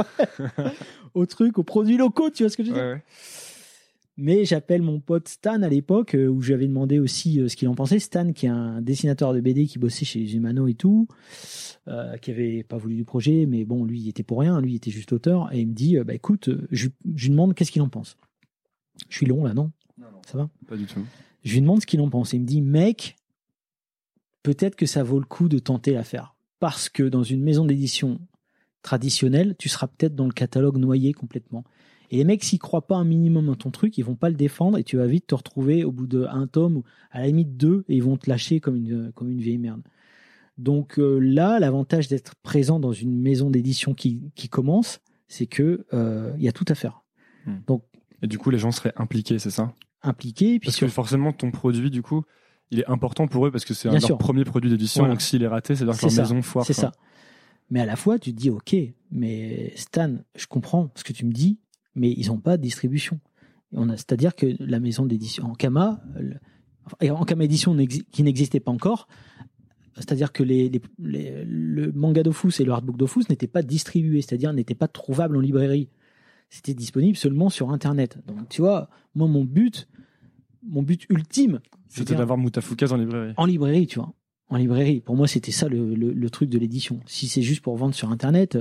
aux produits locaux, tu vois ce que je veux dire. Ouais. Mais j'appelle mon pote Stan à l'époque, où je lui avais demandé aussi ce qu'il en pensait. Stan, qui est un dessinateur de BD qui bossait chez les Humano et tout, qui avait pas voulu du projet, mais bon, lui, il était pour rien, lui, il était juste auteur, et il me dit, écoute, je lui demande qu'est-ce qu'il en pense. Je suis long là, non, ça va? Pas du tout. Je lui demande ce qu'il en pense. Il me dit, mec, peut-être que ça vaut le coup de tenter l'affaire. Parce que dans une maison d'édition traditionnelle, tu seras peut-être dans le catalogue noyé complètement. Et les mecs, s'ils croient pas un minimum dans ton truc, ils vont pas le défendre et tu vas vite te retrouver au bout d'un tome ou à la limite 2 et ils vont te lâcher comme une vieille merde. Donc là, l'avantage d'être présent dans une maison d'édition qui commence, c'est que y a tout à faire. Donc, et du coup, les gens seraient impliqués, c'est ça? Impliqués. Parce que forcément, ton produit, du coup, il est important pour eux parce que c'est leur premier produit d'édition. Voilà. Donc s'il est raté, c'est-à-dire que leur maison foire. C'est ça. Mais à la fois, tu te dis, ok, mais Stan, je comprends ce que tu me dis, mais ils n'ont pas de distribution. C'est-à-dire que la maison d'édition Ankama Édition qui n'existait pas encore, c'est-à-dire que le manga Dofus et le artbook Dofus n'étaient pas distribués, c'est-à-dire n'étaient pas trouvables en librairie. C'était disponible seulement sur Internet. Donc, tu vois, moi, mon but ultime, c'était d'avoir Moutafoukaz en librairie. En librairie, tu vois. En librairie. Pour moi, c'était ça le truc de l'édition. Si c'est juste pour vendre sur Internet,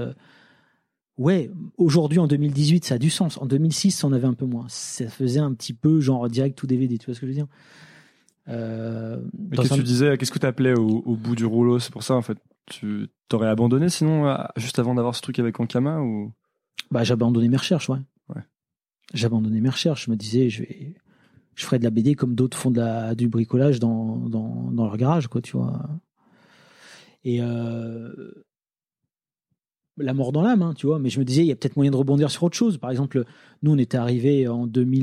ouais, aujourd'hui, en 2018, ça a du sens. En 2006, ça en avait un peu moins. Ça faisait un petit peu genre direct ou DVD, tu vois ce que je veux dire? Tu disais, qu'est-ce que t'appelais au bout du rouleau? C'est pour ça, en fait. Tu t'aurais abandonné sinon, juste avant d'avoir ce truc avec Ankama ou? J'ai abandonné mes recherches, ouais. J'ai abandonné mes recherches. Je me disais, je ferais de la BD comme d'autres font du bricolage dans leur garage, quoi, tu vois. Et la mort dans l'âme, hein, tu vois. Mais je me disais, il y a peut-être moyen de rebondir sur autre chose. Par exemple, nous, on était arrivés en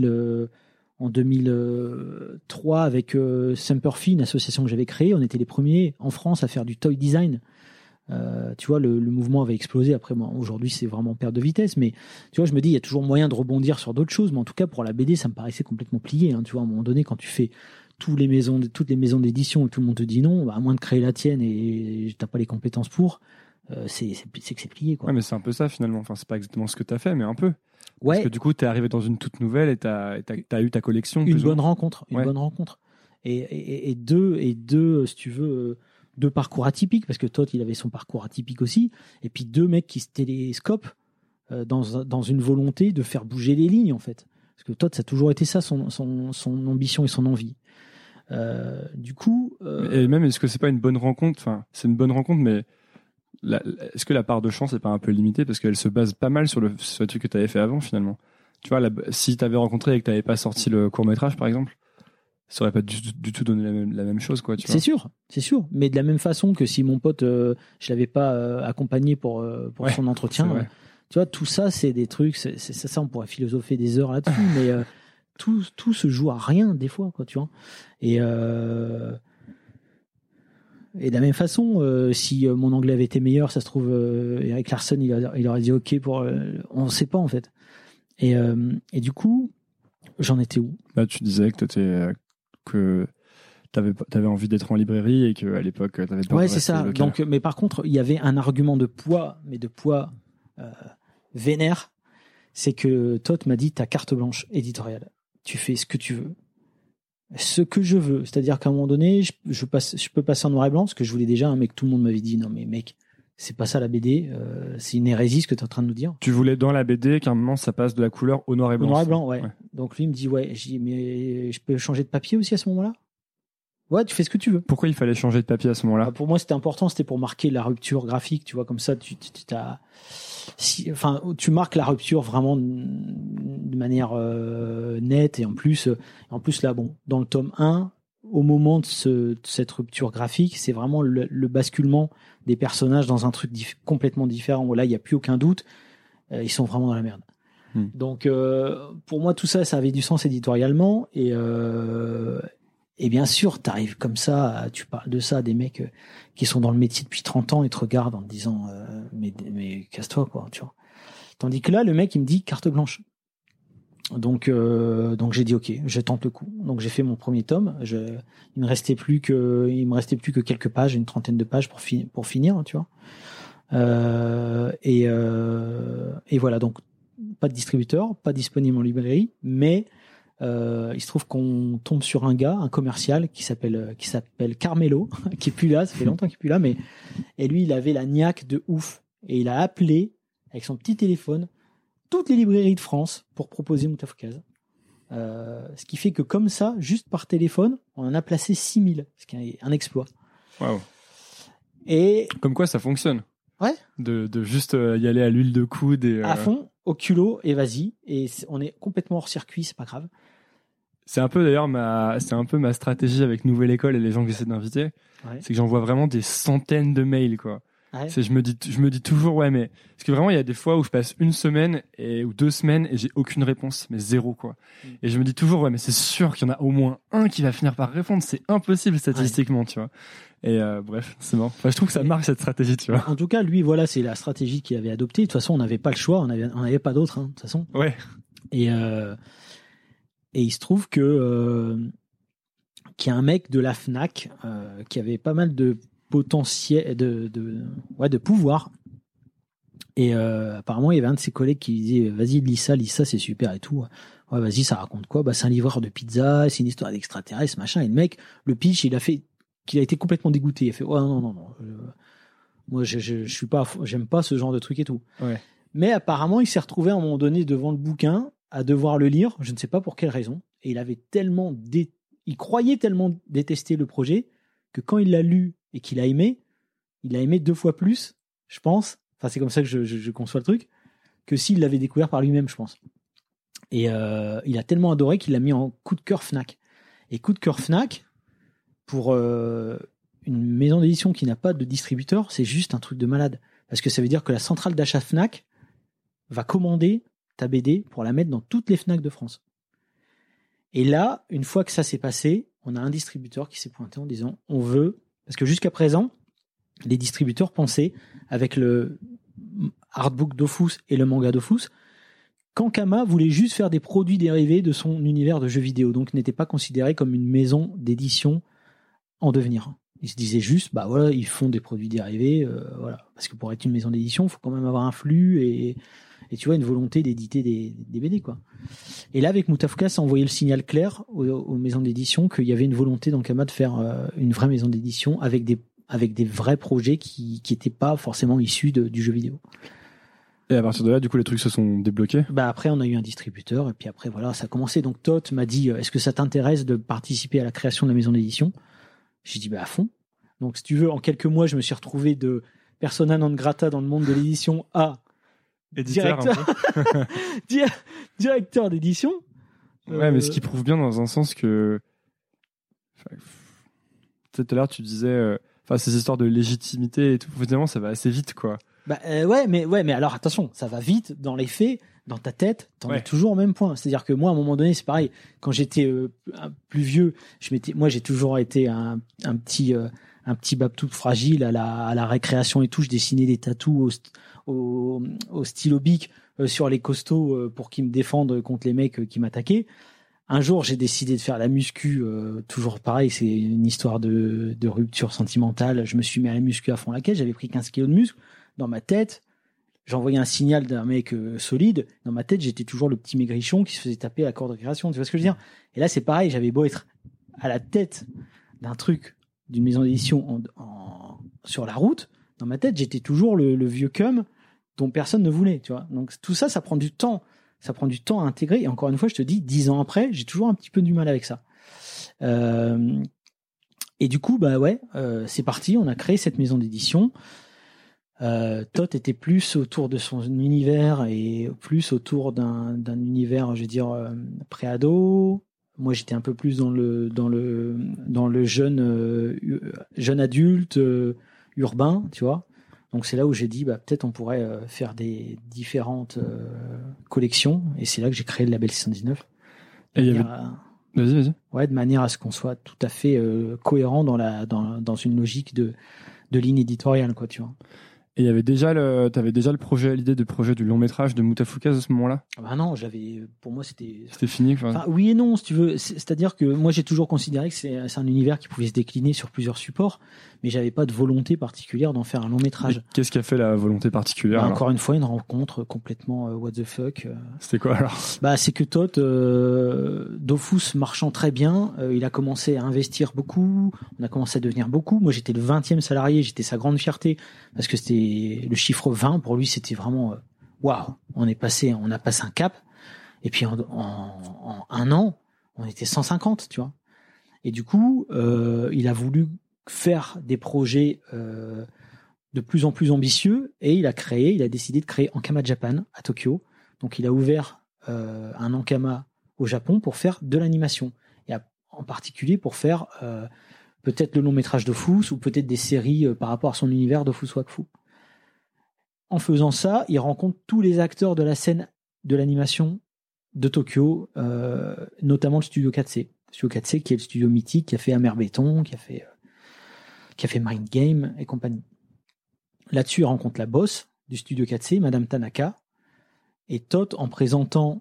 2003 avec Semperfi, une association que j'avais créée. On était les premiers en France à faire du toy design. Tu vois, le mouvement avait explosé. Après, aujourd'hui, c'est vraiment perte de vitesse. Mais tu vois, je me dis, il y a toujours moyen de rebondir sur d'autres choses. Mais en tout cas, pour la BD, ça me paraissait complètement plié. Hein, tu vois, à un moment donné, quand tu fais toutes les maisons d'édition et tout le monde te dit non, à moins de créer la tienne et t'as pas les compétences pour, c'est que c'est plié, quoi. Ouais, mais c'est un peu ça finalement. Enfin, c'est pas exactement ce que t'as fait, mais un peu. Ouais. Parce que du coup, t'es arrivé dans une toute nouvelle et t'as eu ta collection. Une bonne rencontre. Et deux, si tu veux, deux parcours atypiques, parce que Todd, il avait son parcours atypique aussi. Et puis deux mecs qui se télescopent dans une volonté de faire bouger les lignes, en fait. Parce que Todd, ça a toujours été ça, son ambition et son envie. Du coup. Et même, est-ce que c'est pas une bonne rencontre? Enfin, c'est une bonne rencontre, mais. Est-ce que la part de chance n'est pas un peu limitée parce qu'elle se base pas mal sur le truc que tu avais fait avant finalement? Tu vois, si tu avais rencontré et que tu n'avais pas sorti le court-métrage par exemple, ça aurait pas du tout donné la même chose, quoi. C'est sûr. Mais de la même façon que si mon pote, je l'avais pas accompagné pour son entretien, tu vois, tout ça, c'est des trucs, c'est ça, on pourrait philosopher des heures là-dessus, mais tout se joue à rien des fois, quoi, tu vois. Et de la même façon, si mon anglais avait été meilleur, ça se trouve, Eric Larson, il aurait dit OK pour. On ne sait pas, en fait. Et du coup, j'en étais où? Tu disais que t'avais envie d'être en librairie et qu'à l'époque, t'avais peur. Ouais, c'est ça. Donc, mais par contre, il y avait un argument de poids, vénère. C'est que Todd m'a dit, t'as carte blanche éditoriale. Tu fais ce que tu veux. Ce que je veux, c'est-à-dire qu'à un moment donné, je peux passer en noir et blanc, parce que je voulais déjà, un mec, tout le monde m'avait dit non mais mec, c'est pas ça la BD, c'est une hérésie ce que tu es en train de nous dire. Tu voulais dans la BD qu'à un moment ça passe de la couleur au noir et blanc. Au noir et blanc, ouais. Donc lui il me dit ouais, je dis mais je peux changer de papier aussi à ce moment-là? Ouais, tu fais ce que tu veux. Pourquoi il fallait changer de papier à ce moment-là? Pour moi c'était important, c'était pour marquer la rupture graphique, tu vois, comme ça tu marques la rupture vraiment de manière nette, et en plus là, bon, dans le tome 1, au moment de cette rupture graphique, c'est vraiment le basculement des personnages dans un truc complètement différent, où là il n'y a plus aucun doute, ils sont vraiment dans la merde. Donc pour moi tout ça avait du sens éditorialement, et bien sûr, t'arrives comme ça, tu parles de ça à des mecs qui sont dans le métier depuis 30 ans et te regardent en te disant mais casse-toi, quoi, tu vois. Tandis que là, le mec, il me dit carte blanche. Donc j'ai dit OK, je tente le coup. Donc j'ai fait mon premier tome. Il me restait plus que quelques pages, une trentaine de pages pour finir, tu vois. Et voilà, donc pas de distributeur, pas disponible en librairie, mais il se trouve qu'on tombe sur un gars, un commercial qui s'appelle Carmelo, qui est plus là, ça fait longtemps qu'il est plus là, et lui il avait la niaque de ouf, et il a appelé avec son petit téléphone toutes les librairies de France pour proposer Moutafoukaz. Ce qui fait que comme ça, juste par téléphone, on en a placé 6000, ce qui est un exploit. Waouh. Et comme quoi ça fonctionne. Ouais. De juste y aller à l'huile de coude et à fond, au culot, et vas-y, et on est complètement hors circuit, c'est pas grave. C'est un peu d'ailleurs ma stratégie avec Nouvelle École et les gens que j'essaie d'inviter. Ouais. C'est que j'envoie vraiment des centaines de mails, quoi. Ouais. Je me dis toujours, ouais, mais parce que vraiment il y a des fois où je passe une semaine ou 2 semaines et j'ai aucune réponse, mais zéro, quoi. Et je me dis toujours, ouais, mais c'est sûr qu'il y en a au moins un qui va finir par répondre, c'est impossible statistiquement, tu vois. Et bref, c'est marrant. Enfin, je trouve que ça marche cette stratégie, tu vois. En tout cas, lui, voilà, c'est la stratégie qu'il avait adoptée. De toute façon, on n'avait pas le choix, on n'avait pas d'autre, hein, de toute façon. Ouais. Et il se trouve que qu'il y a un mec de la Fnac qui avait pas mal de potentiel, de pouvoir. Et apparemment, il y avait un de ses collègues qui disait vas-y, lis ça, c'est super et tout. Ouais, vas-y, ça raconte quoi? Bah, c'est un livreur de pizza, c'est une histoire d'extraterrestres, machin. Et le mec, le pitch, il a été complètement dégoûté. Il a fait ouais, non. Moi, je suis pas, j'aime pas ce genre de truc et tout. Ouais. Mais apparemment, il s'est retrouvé à un moment donné devant le bouquin à devoir le lire. Je ne sais pas pour quelle raison. Et il avait tellement il croyait tellement détester le projet que quand il l'a lu et qu'il a aimé, il a aimé 2 fois plus, je pense. Enfin, c'est comme ça que je conçois le truc, que s'il l'avait découvert par lui-même, je pense. Et il a tellement adoré qu'il l'a mis en coup de cœur Fnac. Et coup de cœur Fnac, pour une maison d'édition qui n'a pas de distributeur, c'est juste un truc de malade. Parce que ça veut dire que la centrale d'achat Fnac va commander ta BD pour la mettre dans toutes les Fnac de France. Et là, une fois que ça s'est passé, on a un distributeur qui s'est pointé en disant on veut, parce que jusqu'à présent, les distributeurs pensaient, avec le artbook Dofus et le manga Dofus, qu'Ankama voulait juste faire des produits dérivés de son univers de jeux vidéo, donc n'était pas considéré comme une maison d'édition en devenir. Ils se disaient juste, bah voilà, ils font des produits dérivés, voilà. Parce que pour être une maison d'édition, il faut quand même avoir un flux et tu vois, une volonté d'éditer des BD, quoi. Et là, avec Moutafka, ça a envoyé le signal clair aux maisons d'édition qu'il y avait une volonté d'Ankama de faire une vraie maison d'édition avec des vrais projets qui n'étaient pas forcément issus du jeu vidéo. Et à partir de là, du coup, les trucs se sont débloqués. Bah après, on a eu un distributeur et puis après, voilà, ça a commencé. Donc Tot m'a dit, est-ce que ça t'intéresse de participer à la création de la maison d'édition ? J'ai dit, bah à fond. Donc si tu veux, en quelques mois, je me suis retrouvé de persona non grata dans le monde de l'édition à directeur d'édition. Ouais, mais ce qui prouve bien dans un sens que... Tout à l'heure, tu disais... ces histoires de légitimité et tout, finalement, ça va assez vite, quoi. Bah, mais alors attention, ça va vite dans les faits, dans ta tête, t'en es toujours au même point. C'est-à-dire que moi, à un moment donné, c'est pareil. Quand j'étais plus vieux, moi, j'ai toujours été un petit babtou fragile à la récréation et tout. Je dessinais des tatous au stylo bic sur les costauds pour qu'ils me défendent contre les mecs qui m'attaquaient. Un jour, j'ai décidé de faire la muscu, toujours pareil, c'est une histoire de rupture sentimentale. Je me suis mis à la muscu à fond la caisse, j'avais pris 15 kilos de muscle. Dans ma tête, j'envoyais un signal d'un mec solide. Dans ma tête, j'étais toujours le petit maigrichon qui se faisait taper à la cour de récréation. Tu vois ce que je veux dire ? Et là, c'est pareil, j'avais beau être à la tête d'un truc, d'une maison d'édition sur la route. Dans ma tête, j'étais toujours le vieux cum dont personne ne voulait. Tu vois ? Donc tout ça, ça prend du temps. Ça prend du temps à intégrer. Et encore une fois, je te dis, 10 ans après, j'ai toujours un petit peu du mal avec ça. Et du coup, c'est parti. On a créé cette maison d'édition. Tot était plus autour de son univers et plus autour d'un univers, je veux dire, pré-ado. Moi, j'étais un peu plus dans le jeune adulte urbain, tu vois. Donc c'est là où j'ai dit peut-être on pourrait faire des différentes collections, et c'est là que j'ai créé le label 619. Vas-y. Ouais, de manière à ce qu'on soit tout à fait cohérent dans une logique de ligne éditoriale, quoi, tu vois. Et il y avait déjà l'idée de projet du long métrage de Moutafoukaz à ce moment-là ? Ah non, pour moi c'était fini, quoi. Enfin, oui et non, si tu veux. C'est-à-dire que moi j'ai toujours considéré que c'est un univers qui pouvait se décliner sur plusieurs supports, mais j'avais pas de volonté particulière d'en faire un long métrage. Et qu'est-ce qui a fait la volonté particulière ? Encore une fois, une rencontre complètement what the fuck. C'était quoi alors ? C'est que Tot, Dofus marchant très bien, il a commencé à investir beaucoup, on a commencé à devenir beaucoup. Moi j'étais le 20e salarié, j'étais sa grande fierté, parce que c'était le chiffre 20, pour lui c'était vraiment waouh, on a passé un cap, et puis en un an on était 150, tu vois. Et du coup il a voulu faire des projets de plus en plus ambitieux, et il a décidé de créer Ankama Japan à Tokyo. Donc il a ouvert un Ankama au Japon pour faire de l'animation, et en particulier pour faire peut-être le long métrage Dofus, ou peut-être des séries par rapport à son univers Dofus Wakfu. En faisant ça, il rencontre tous les acteurs de la scène de l'animation de Tokyo, notamment le studio 4C. Le studio 4C qui est le studio mythique, qui a fait Amer Béton, qui a fait Mind Game et compagnie. Là-dessus, il rencontre la boss du studio 4C, Madame Tanaka, et Tot, en présentant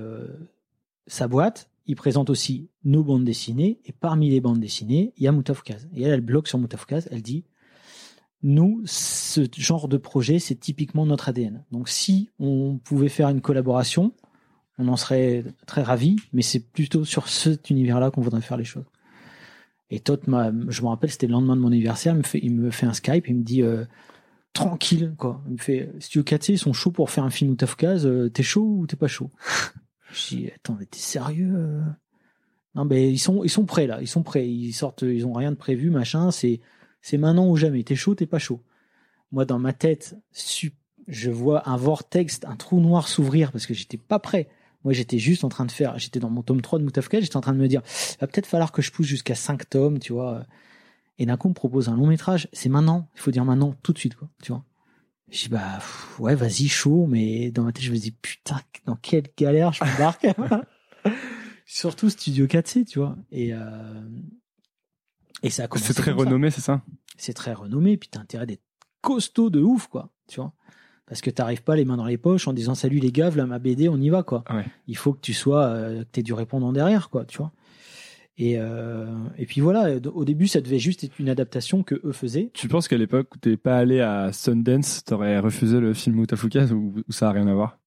sa boîte, il présente aussi nos bandes dessinées, et parmi les bandes dessinées, il y a Moutafoukaz. Et elle bloque sur Moutafoukaz, elle dit: nous, ce genre de projet, c'est typiquement notre ADN. Donc si on pouvait faire une collaboration, on en serait très ravis, mais c'est plutôt sur cet univers-là qu'on voudrait faire les choses. Et Tot, je me rappelle, c'était le lendemain de mon anniversaire, il me fait un Skype, il me dit tranquille, quoi. Il me fait: Studio 4C, ils sont chauds pour faire un film Moutafoukaz, t'es chaud ou t'es pas chaud? Je dis: attends, mais t'es sérieux? Non, mais ils sont prêts là. Ils sont prêts. Ils sortent. Ils ont rien de prévu, machin. C'est maintenant ou jamais. T'es chaud, t'es pas chaud. Moi, dans ma tête, je vois un vortex, un trou noir s'ouvrir parce que j'étais pas prêt. Moi, j'étais juste en train de faire. J'étais dans mon tome 3 de Moutafukaz. J'étais en train de me dire, il va peut-être falloir que je pousse jusqu'à 5 tomes, tu vois. Et d'un coup, on me propose un long métrage. C'est maintenant. Il faut dire maintenant, tout de suite, quoi. Tu vois. Je dis, bah, ouais, vas-y, chaud. Mais dans ma tête, je me dis, putain, dans quelle galère je m'embarque. Surtout Studio 4C, tu vois. Et ça a commencé. C'est très renommé, c'est ça? C'est très renommé. Puis t'as intérêt d'être costaud de ouf, quoi. Tu vois. Parce que t'arrives pas les mains dans les poches en disant, salut les gars, voilà ma BD, on y va, quoi. Ouais. Il faut que tu sois, que t'aies du répondant derrière, quoi, tu vois. Et puis voilà, au début, ça devait juste être une adaptation que eux faisaient. Tu penses qu'à l'époque où t'es pas allé à Sundance, t'aurais refusé le film Moutafukaz ou ça a rien à voir?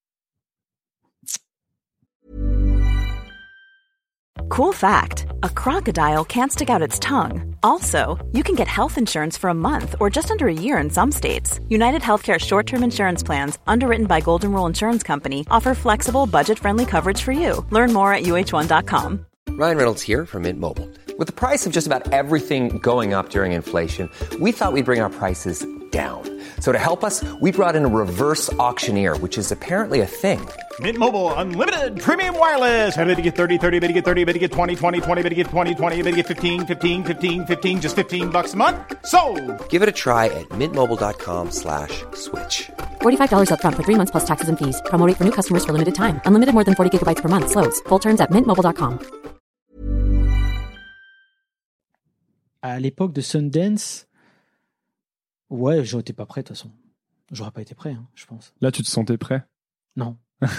Cool fact, a crocodile can't stick out its tongue. Also, you can get health insurance for a month or just under a year in some states. United Healthcare short-term insurance plans, underwritten by Golden Rule Insurance Company, offer flexible, budget-friendly coverage for you. Learn more at uh1.com. Ryan Reynolds here from Mint Mobile. With the price of just about everything going up during inflation, we thought we'd bring our prices down. So to help us, we brought in a reverse auctioneer, which is apparently a thing. Mint Mobile Unlimited Premium Wireless. How to get 30, 30, how to get 30, how to get 20, 20, 20, how to get 20, 20, how to get 15, 15, 15, 15, just $15 a month? Sold! Give it a try at mintmobile.com/switch. $45 up front for 3 months plus taxes and fees. Promo rate for new customers for limited time. Unlimited more than 40 gigabytes per month. Slows full terms at mintmobile.com. À l'époque de Sundance, ouais, j'aurais été pas prêt de toute façon. J'aurais pas été prêt, hein, je pense. Là, tu te sentais prêt? Non.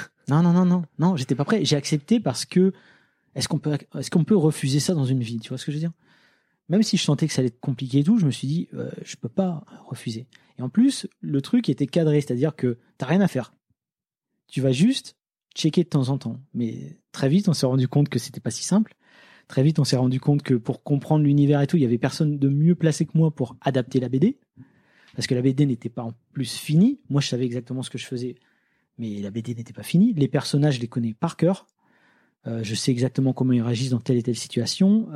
non, j'étais pas prêt. J'ai accepté parce que est-ce qu'on peut refuser ça dans une vie, tu vois ce que je veux dire? Même si je sentais que ça allait être compliqué et tout, je me suis dit je peux pas refuser. Et en plus, le truc était cadré, c'est-à-dire que t'as rien à faire. Tu vas juste checker de temps en temps. Mais très vite, on s'est rendu compte que c'était pas si simple. Très vite, on s'est rendu compte que pour comprendre l'univers et tout, il y avait personne de mieux placé que moi pour adapter la BD. Parce que la BD n'était pas en plus finie. Moi, je savais exactement ce que je faisais, mais la BD n'était pas finie. Les personnages, je les connais par cœur. Je sais exactement comment ils réagissent dans telle et telle situation.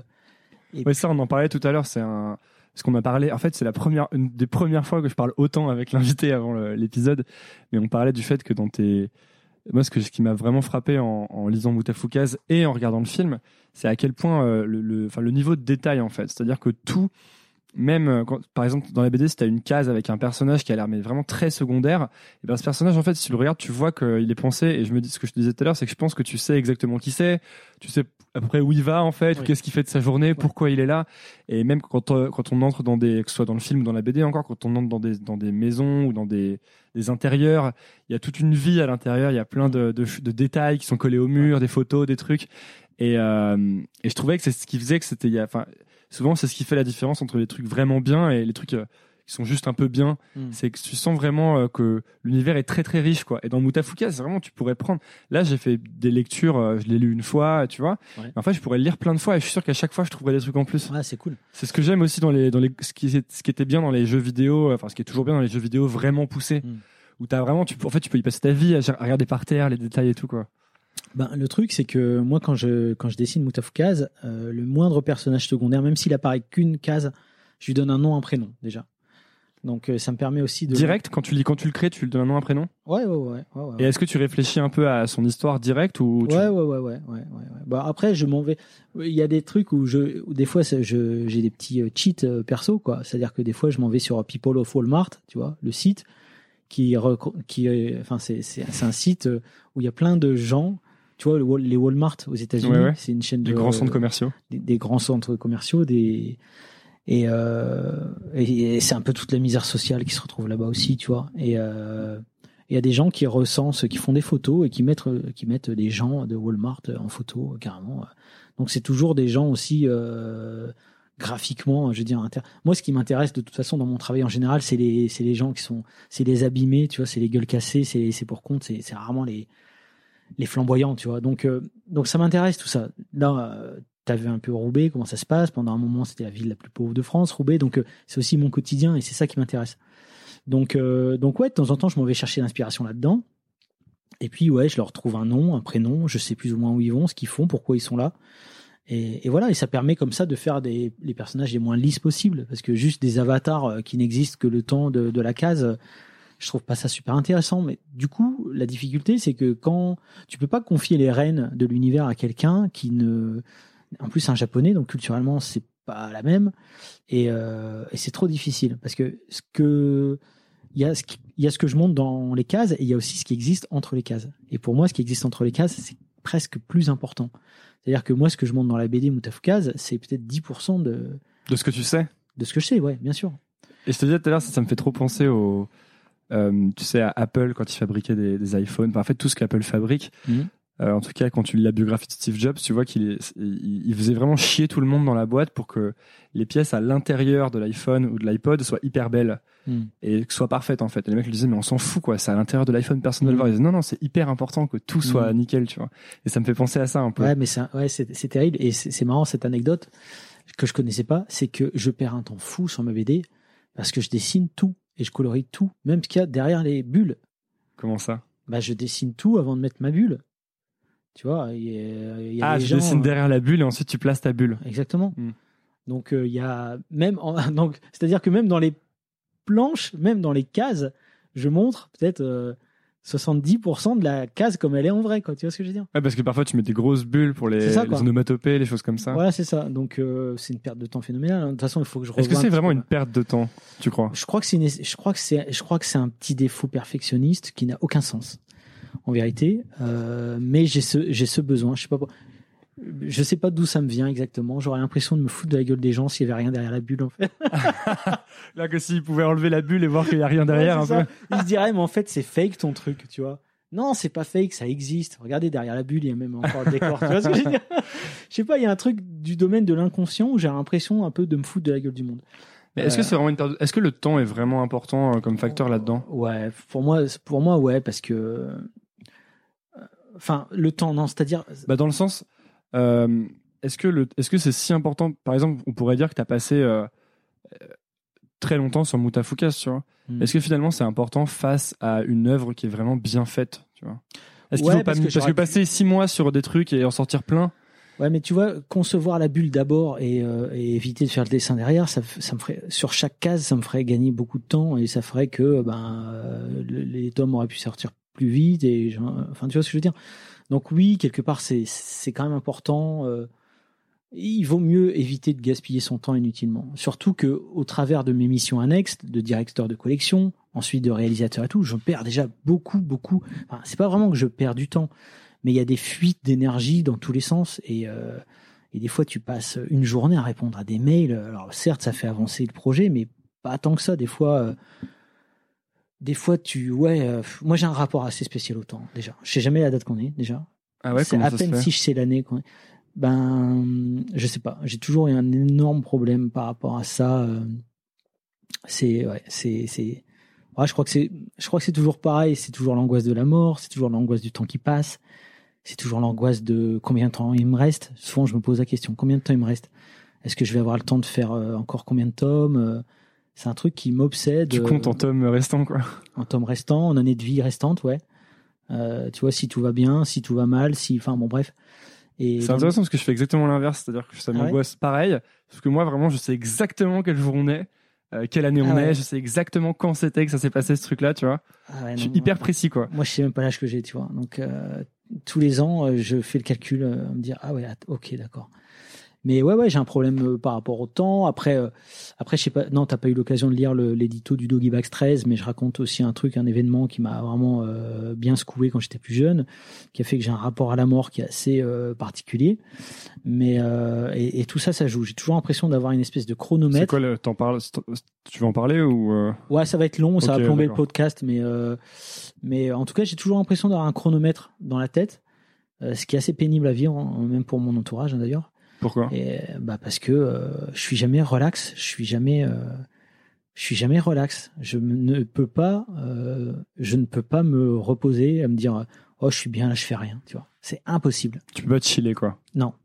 Oui, ça, on en parlait tout à l'heure. Parce qu'on a parlé, en fait, c'est une des premières fois que je parle autant avec l'invité avant l'épisode. Mais on parlait du fait que moi, ce qui m'a vraiment frappé en lisant Moutafukaz et en regardant le film, c'est à quel point le niveau de détail, en fait. C'est-à-dire que tout, même quand, par exemple, dans la BD, si tu as une case avec un personnage qui a l'air mais vraiment très secondaire, et ben ce personnage, en fait, si tu le regardes, tu vois qu'il est pensé. Et ce que je te disais tout à l'heure, c'est que je pense que tu sais exactement qui c'est, tu sais à peu près où il va, en fait, oui. Qu'est-ce qu'il fait de sa journée, pourquoi il est là. Et même quand on entre que ce soit dans le film ou dans la BD encore, quand on entre dans des maisons ou dans des intérieurs, il y a toute une vie à l'intérieur, il y a plein de détails qui sont collés au mur, des photos, des trucs. Et je trouvais que c'est ce qui faisait que souvent c'est ce qui fait la différence entre les trucs vraiment bien et les trucs qui sont juste un peu bien. C'est que tu sens vraiment que l'univers est très très riche, quoi. Et dans Moutafukaz, c'est vraiment, tu pourrais prendre. Là, j'ai fait des lectures, je l'ai lu une fois, tu vois. Ouais. En fait, je pourrais le lire plein de fois et je suis sûr qu'à chaque fois, je trouverais des trucs en plus. Ouais, c'est cool. C'est ce que j'aime aussi ce qui était bien dans les jeux vidéo, enfin ce qui est toujours bien dans les jeux vidéo vraiment poussés, où t'as vraiment, tu peux y passer ta vie à regarder par terre les détails et tout, quoi. Ben, le truc, c'est que moi, quand je dessine Moutafukaz, le moindre personnage secondaire, même s'il apparaît qu'une case, je lui donne un nom, un prénom, déjà. Donc, ça me permet aussi de... Direct, quand tu le crées, tu lui donnes un nom, un prénom? Ouais. Et est-ce que tu réfléchis un peu à son histoire directe ou Ouais. Bah, après, je m'en vais. Il y a des trucs où des fois, j'ai des petits cheats perso, quoi. C'est-à-dire que des fois, je m'en vais sur People of Walmart, tu vois, le site, c'est un site où il y a plein de gens. Tu vois, les Walmart aux États-Unis, c'est une chaîne des grands centres commerciaux. Des grands centres commerciaux, et c'est un peu toute la misère sociale qui se retrouve là-bas aussi, tu vois. Et il y a des gens qui recensent, qui font des photos et qui mettent des gens de Walmart en photo, carrément. Donc c'est toujours des gens aussi graphiquement, je veux dire. Moi, ce qui m'intéresse de toute façon dans mon travail en général, c'est les gens c'est les abîmés, tu vois, c'est les gueules cassées, c'est pour compte, c'est rarement les flamboyants, tu vois. Donc ça m'intéresse tout ça. Là, t'as vu un peu Roubaix, comment ça se passe. Pendant un moment, c'était la ville la plus pauvre de France, Roubaix. Donc c'est aussi mon quotidien et c'est ça qui m'intéresse. Donc ouais, de temps en temps, je m'en vais chercher l'inspiration là-dedans. Et puis ouais, je leur trouve un nom, un prénom. Je sais plus ou moins où ils vont, ce qu'ils font, pourquoi ils sont là. Et voilà, et ça permet comme ça de faire les personnages les moins lisses possibles, parce que juste des avatars qui n'existent que le temps de la case, je trouve pas ça super intéressant. Mais du coup, la difficulté, c'est que quand tu peux pas confier les rênes de l'univers à quelqu'un qui ne, en plus c'est un japonais, donc culturellement c'est pas la même, et c'est trop difficile, parce que il y a ce que je montre dans les cases, et il y a aussi ce qui existe entre les cases. Et pour moi, ce qui existe entre les cases, c'est presque plus important. C'est-à-dire que moi, ce que je montre dans la BD Mutafukaz, c'est peut-être 10% de ce que tu sais. De ce que je sais, ouais, bien sûr. Et je te disais tout à l'heure, ça me fait trop penser tu sais, à Apple quand ils fabriquaient des iPhones. Enfin, en fait, tout ce qu'Apple fabrique. En tout cas, quand tu lis la biographie de Steve Jobs, tu vois qu'il faisait vraiment chier tout le monde dans la boîte pour que les pièces à l'intérieur de l'iPhone ou de l'iPod soient hyper belles et que soient parfaites, en fait. Et les mecs lui disaient, mais on s'en fout, quoi. C'est à l'intérieur de l'iPhone, personne ne va le voir. Ils disaient, non, c'est hyper important que tout soit nickel, tu vois. Et ça me fait penser à ça un peu. Ouais, mais c'est terrible. Et c'est marrant, cette anecdote que je connaissais pas, c'est que je perds un temps fou sur ma BD parce que je dessine tout et je colorie tout, même ce qu'il y a derrière les bulles. Comment ça? Bah, je dessine tout avant de mettre ma bulle. Tu vois, il y a des gens, dessines derrière la bulle et ensuite tu places ta bulle. Exactement. Donc il y a même donc c'est-à-dire que même dans les planches, même dans les cases, je montre peut-être 70% de la case comme elle est en vrai, quoi. Tu vois ce que je veux dire? Ouais, parce que parfois tu mets des grosses bulles pour les onomatopées, les choses comme ça. Voilà, c'est ça. Donc c'est une perte de temps phénoménale. De toute façon, il faut que je revoie. Est-ce que c'est vraiment une perte de temps, tu crois? Je crois que c'est un petit défaut perfectionniste qui n'a aucun sens. En vérité, mais j'ai ce besoin. Je sais pas d'où ça me vient exactement. J'aurais l'impression de me foutre de la gueule des gens s'il y avait rien derrière la bulle, en fait. Là, que s'ils pouvaient enlever la bulle et voir qu'il y a rien derrière, ouais, un peu. Ils se diraient, mais en fait, c'est fake ton truc, tu vois. Non, c'est pas fake, ça existe. Regardez, derrière la bulle, il y a même encore le décor. Tu vois ce que je veux dire? Je sais pas, il y a un truc du domaine de l'inconscient où j'ai l'impression un peu de me foutre de la gueule du monde. Mais est-ce que c'est vraiment est-ce que le temps est vraiment important comme facteur là-dedans? Ouais, pour moi, ouais, parce que. Enfin, le temps, non, c'est-à-dire. Bah, dans le sens, est-ce que c'est si important? Par exemple, on pourrait dire que tu as passé très longtemps sur Mutafukaz, tu vois. Est-ce que finalement c'est important face à une œuvre qui est vraiment bien faite, tu vois? Est-ce qu'il faut pas parce que passer 6 mois sur des trucs et en sortir plein? Ouais, mais tu vois, concevoir la bulle d'abord et éviter de faire le dessin derrière, ça me ferait, sur chaque case, ça me ferait gagner beaucoup de temps et ça ferait que les tomes auraient pu sortir plus vite et enfin tu vois ce que je veux dire. Donc oui, quelque part c'est quand même important. Il vaut mieux éviter de gaspiller son temps inutilement. Surtout que au travers de mes missions annexes de directeur de collection, ensuite de réalisateur et tout, je perds déjà beaucoup. Enfin, c'est pas vraiment que je perds du temps, mais il y a des fuites d'énergie dans tous les sens et des fois tu passes une journée à répondre à des mails. Alors certes, ça fait avancer le projet, mais pas tant que ça. Des fois moi j'ai un rapport assez spécial au temps déjà. Je sais jamais la date qu'on est déjà. Ah ouais, c'est à peine si je sais l'année qu'on est. Je sais pas. J'ai toujours eu un énorme problème par rapport à ça. Je crois que c'est toujours pareil. C'est toujours l'angoisse de la mort. C'est toujours l'angoisse du temps qui passe. C'est toujours l'angoisse de combien de temps il me reste. Souvent, je me pose la question, combien de temps il me reste? Est-ce que je vais avoir le temps de faire encore combien de tomes? C'est un truc qui m'obsède. Tu comptes en tomes restants, quoi. En tomes restants, en années de vie restantes, ouais. Tu vois, si tout va bien, si tout va mal, enfin bon, bref. Et c'est intéressant parce que je fais exactement l'inverse, c'est-à-dire que ça m'angoisse pareil, parce que moi vraiment je sais exactement quel jour on est, quelle année on est, je sais exactement quand c'était que ça s'est passé ce truc-là, tu vois. Je suis hyper précis, quoi. Moi je sais même pas l'âge que j'ai, tu vois. Donc tous les ans je fais le calcul, me dire ah ouais, ok, d'accord. Mais ouais, j'ai un problème par rapport au temps. Après, je sais pas. Non, t'as pas eu l'occasion de lire l'édito du Doggy Bags 13, mais je raconte aussi un événement qui m'a vraiment bien secoué quand j'étais plus jeune, qui a fait que j'ai un rapport à la mort qui est assez particulier. Mais et tout ça joue. J'ai toujours l'impression d'avoir une espèce de chronomètre. C'est quoi t'en parles? Tu veux en parler ou Ouais, ça va être long, ça va plomber le podcast, mais en tout cas, j'ai toujours l'impression d'avoir un chronomètre dans la tête, ce qui est assez pénible à vivre, hein, même pour mon entourage, hein, d'ailleurs. Pourquoi? Parce que je suis jamais relax, je suis jamais relax. Je ne peux pas me reposer à me dire oh je suis bien là, je fais rien, tu vois. C'est impossible. Tu peux pas te chiller, quoi. Non.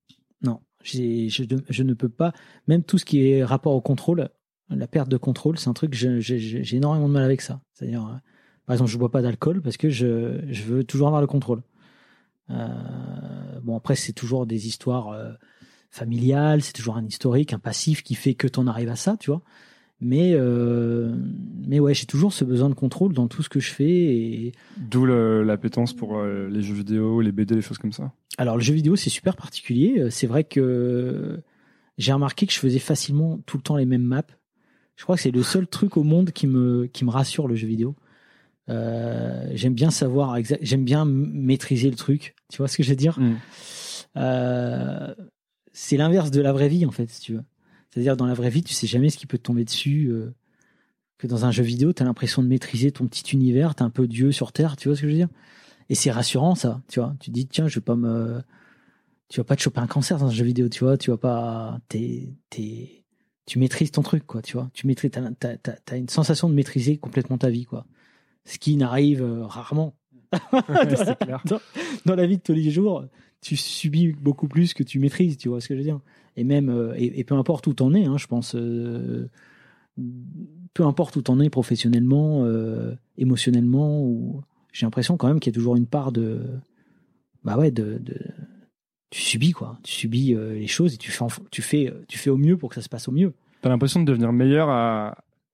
Je ne peux pas. Même tout ce qui est rapport au contrôle, la perte de contrôle, c'est un truc j'ai énormément de mal avec ça. C'est-à-dire par exemple je bois pas d'alcool parce que je veux toujours avoir le contrôle. Bon, après, c'est toujours des histoires familiales, c'est toujours un historique, un passif qui fait que t'en arrives à ça, tu vois. Mais ouais, j'ai toujours ce besoin de contrôle dans tout ce que je fais. Et... D'où l'appétence pour les jeux vidéo, les BD, les choses comme ça. Alors, le jeu vidéo, c'est super particulier. C'est vrai que j'ai remarqué que je faisais facilement tout le temps les mêmes maps. Je crois que c'est le seul truc au monde qui me rassure, le jeu vidéo. J'aime bien savoir, j'aime bien maîtriser le truc. Tu vois ce que je veux dire? C'est l'inverse de la vraie vie, en fait, si tu veux. C'est-à-dire, dans la vraie vie, tu sais jamais ce qui peut te tomber dessus. Que dans un jeu vidéo, tu as l'impression de maîtriser ton petit univers, t'es un peu Dieu sur Terre, tu vois ce que je veux dire? Et c'est rassurant, ça, tu vois. Tu te dis, tiens, tu vas pas te choper un cancer dans un jeu vidéo, tu vois. Tu vas pas, tu maîtrises ton truc, quoi, tu vois. Tu maîtrises, t'as une sensation de maîtriser complètement ta vie, quoi. Ce qui n'arrive rarement. C'est clair. Dans la vie de tous les jours, tu subis beaucoup plus que tu maîtrises, tu vois ce que je veux dire. Et même, et peu importe où t'en es, hein, je pense, peu importe où t'en es professionnellement, émotionnellement, ou j'ai l'impression quand même qu'il y a toujours une part de, tu subis, quoi. Tu subis les choses et tu fais au mieux pour que ça se passe au mieux. T'as l'impression de devenir meilleur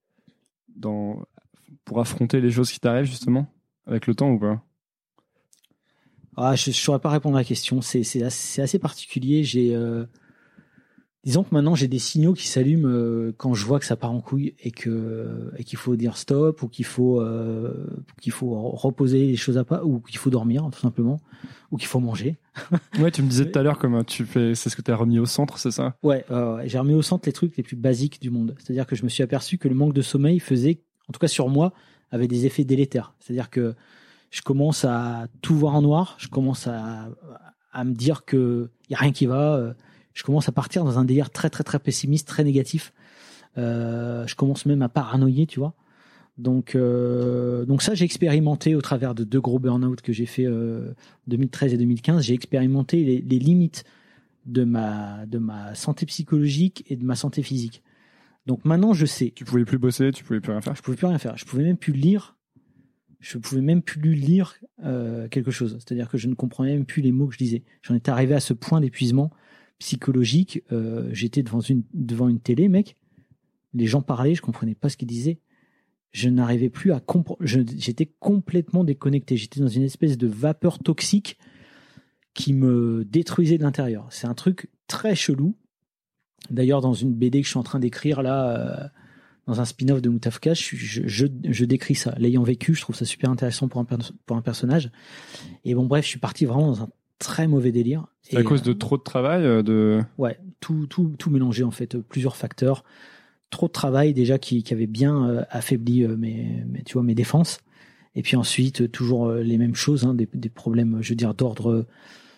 pour affronter les choses qui t'arrivent, justement, avec le temps ou pas? Je ne saurais pas répondre à la question. C'est assez particulier. Disons que maintenant, j'ai des signaux qui s'allument quand je vois que ça part en couille et qu'il faut dire stop, ou qu'il faut reposer les choses à pas, ou qu'il faut dormir, tout simplement, ou qu'il faut manger. Ouais, tu me disais tout à l'heure comment c'est ce que tu as remis au centre, c'est ça? Ouais, j'ai remis au centre les trucs les plus basiques du monde. C'est-à-dire que je me suis aperçu que le manque de sommeil faisait, en tout cas sur moi, avait des effets délétères. C'est-à-dire que je commence à tout voir en noir, je commence à me dire que y a rien qui va. Je commence à partir dans un délire très très très pessimiste, très négatif. Je commence même à paranoïer, tu vois. Donc ça, j'ai expérimenté au travers de 2 gros burn-out que j'ai fait 2013 et 2015. J'ai expérimenté les limites de ma santé psychologique et de ma santé physique. Donc maintenant, je sais. Tu pouvais plus bosser, tu pouvais plus rien faire. Je pouvais plus rien faire. Je pouvais même plus lire. Je pouvais même plus lire quelque chose. C'est-à-dire que je ne comprenais même plus les mots que je disais. J'en étais arrivé à ce point d'épuisement psychologique. J'étais devant une télé, mec. Les gens parlaient, je comprenais pas ce qu'ils disaient. Je n'arrivais plus à comprendre. J'étais complètement déconnecté. J'étais dans une espèce de vapeur toxique qui me détruisait de l'intérieur. C'est un truc très chelou. D'ailleurs, dans une BD que je suis en train d'écrire là, dans un spin-off de Moutafka, je décris ça. L'ayant vécu, je trouve ça super intéressant pour un personnage. Et bon, bref, je suis parti vraiment dans un très mauvais délire. C'est à cause de trop de travail Ouais, tout mélangé en fait, plusieurs facteurs. Trop de travail déjà qui avait bien affaibli tu vois, mes défenses. Et puis ensuite, toujours les mêmes choses, hein, des problèmes, je veux dire, d'ordre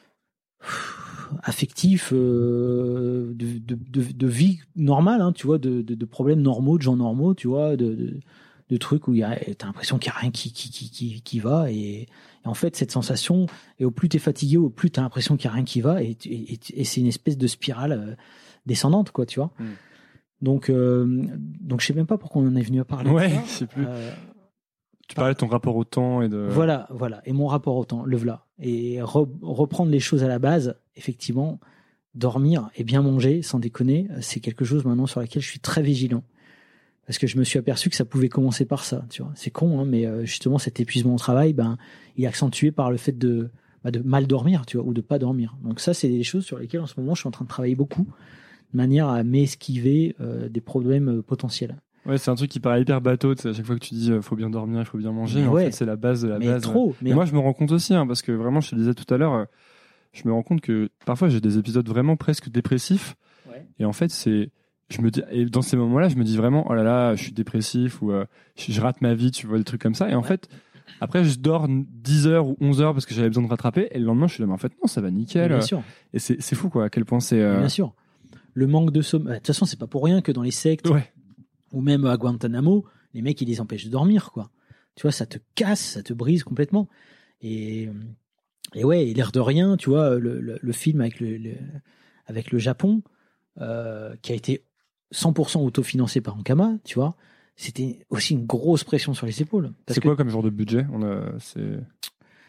affectif, de vie normale, hein, tu vois, de problèmes normaux, de gens normaux, tu vois, de trucs où t'as l'impression qu'il n'y a rien qui va. Et en fait, cette sensation, et au plus t'es fatigué, au plus t'as l'impression qu'il n'y a rien qui va. Et c'est une espèce de spirale descendante, quoi, tu vois. Donc je sais même pas pourquoi on en est venu à parler. Ouais, je sais plus. Tu parlais de ton rapport au temps et de... Voilà. Et mon rapport au temps, le voilà. Et reprendre les choses à la base, effectivement, dormir et bien manger, sans déconner, c'est quelque chose maintenant sur laquelle je suis très vigilant. Parce que je me suis aperçu que ça pouvait commencer par ça, tu vois. C'est con, hein, mais justement, cet épuisement au travail, il est accentué par le fait de mal dormir, tu vois, ou de pas dormir. Donc ça, c'est des choses sur lesquelles, en ce moment, je suis en train de travailler beaucoup, de manière à m'esquiver des problèmes potentiels. Ouais, c'est un truc qui paraît hyper bateau, à chaque fois que tu dis faut bien dormir, il faut bien manger, mais en fait c'est la base de la base. Mais moi je me rends compte aussi, hein, parce que vraiment je te disais tout à l'heure, je me rends compte que parfois j'ai des épisodes vraiment presque dépressifs, et en fait et dans ces moments-là je me dis vraiment oh là là je suis dépressif, ou je rate ma vie, tu vois, des trucs comme ça, et en fait après je dors 10 heures ou 11 heures parce que j'avais besoin de rattraper, et le lendemain je suis là mais en fait non, ça va nickel. Bien sûr. Et c'est fou quoi, à quel point c'est... Bien sûr. Le manque de sommeil, de toute façon c'est pas pour rien que dans les sectes, ou même à Guantanamo, les mecs, ils les empêchent de dormir, quoi. Tu vois, ça te casse, ça te brise complètement. Et ouais, et l'air de rien, tu vois, le film avec le Japon, qui a été 100% autofinancé par Ankama, tu vois, c'était aussi une grosse pression sur les épaules. C'est quoi comme genre de budget?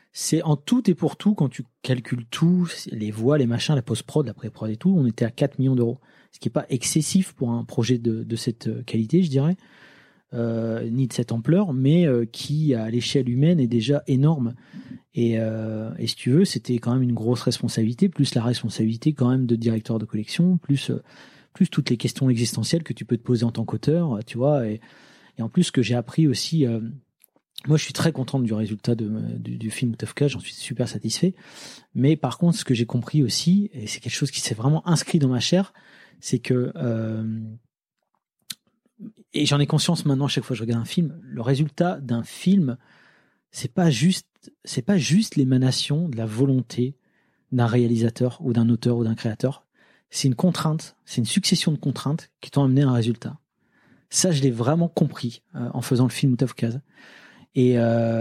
c'est en tout et pour tout, quand tu calcules tout, les voix, les machins, la post-prod, la pré-prod et tout, on était à 4 millions d'euros. Ce qui n'est pas excessif pour un projet de cette qualité, je dirais, ni de cette ampleur, mais qui, à l'échelle humaine, est déjà énorme. Et si tu veux, c'était quand même une grosse responsabilité, plus la responsabilité quand même de directeur de collection, plus toutes les questions existentielles que tu peux te poser en tant qu'auteur, tu vois. Et en plus, ce que j'ai appris aussi... moi, je suis très content du résultat du film Tough Case, j'en suis super satisfait. Mais par contre, ce que j'ai compris aussi, et c'est quelque chose qui s'est vraiment inscrit dans ma chair, c'est que, et j'en ai conscience maintenant chaque fois que je regarde un film, le résultat d'un film, c'est pas juste l'émanation de la volonté d'un réalisateur ou d'un auteur ou d'un créateur. C'est une contrainte, c'est une succession de contraintes qui t'ont amené à un résultat. Ça, je l'ai vraiment compris en faisant le film Tough Case. Et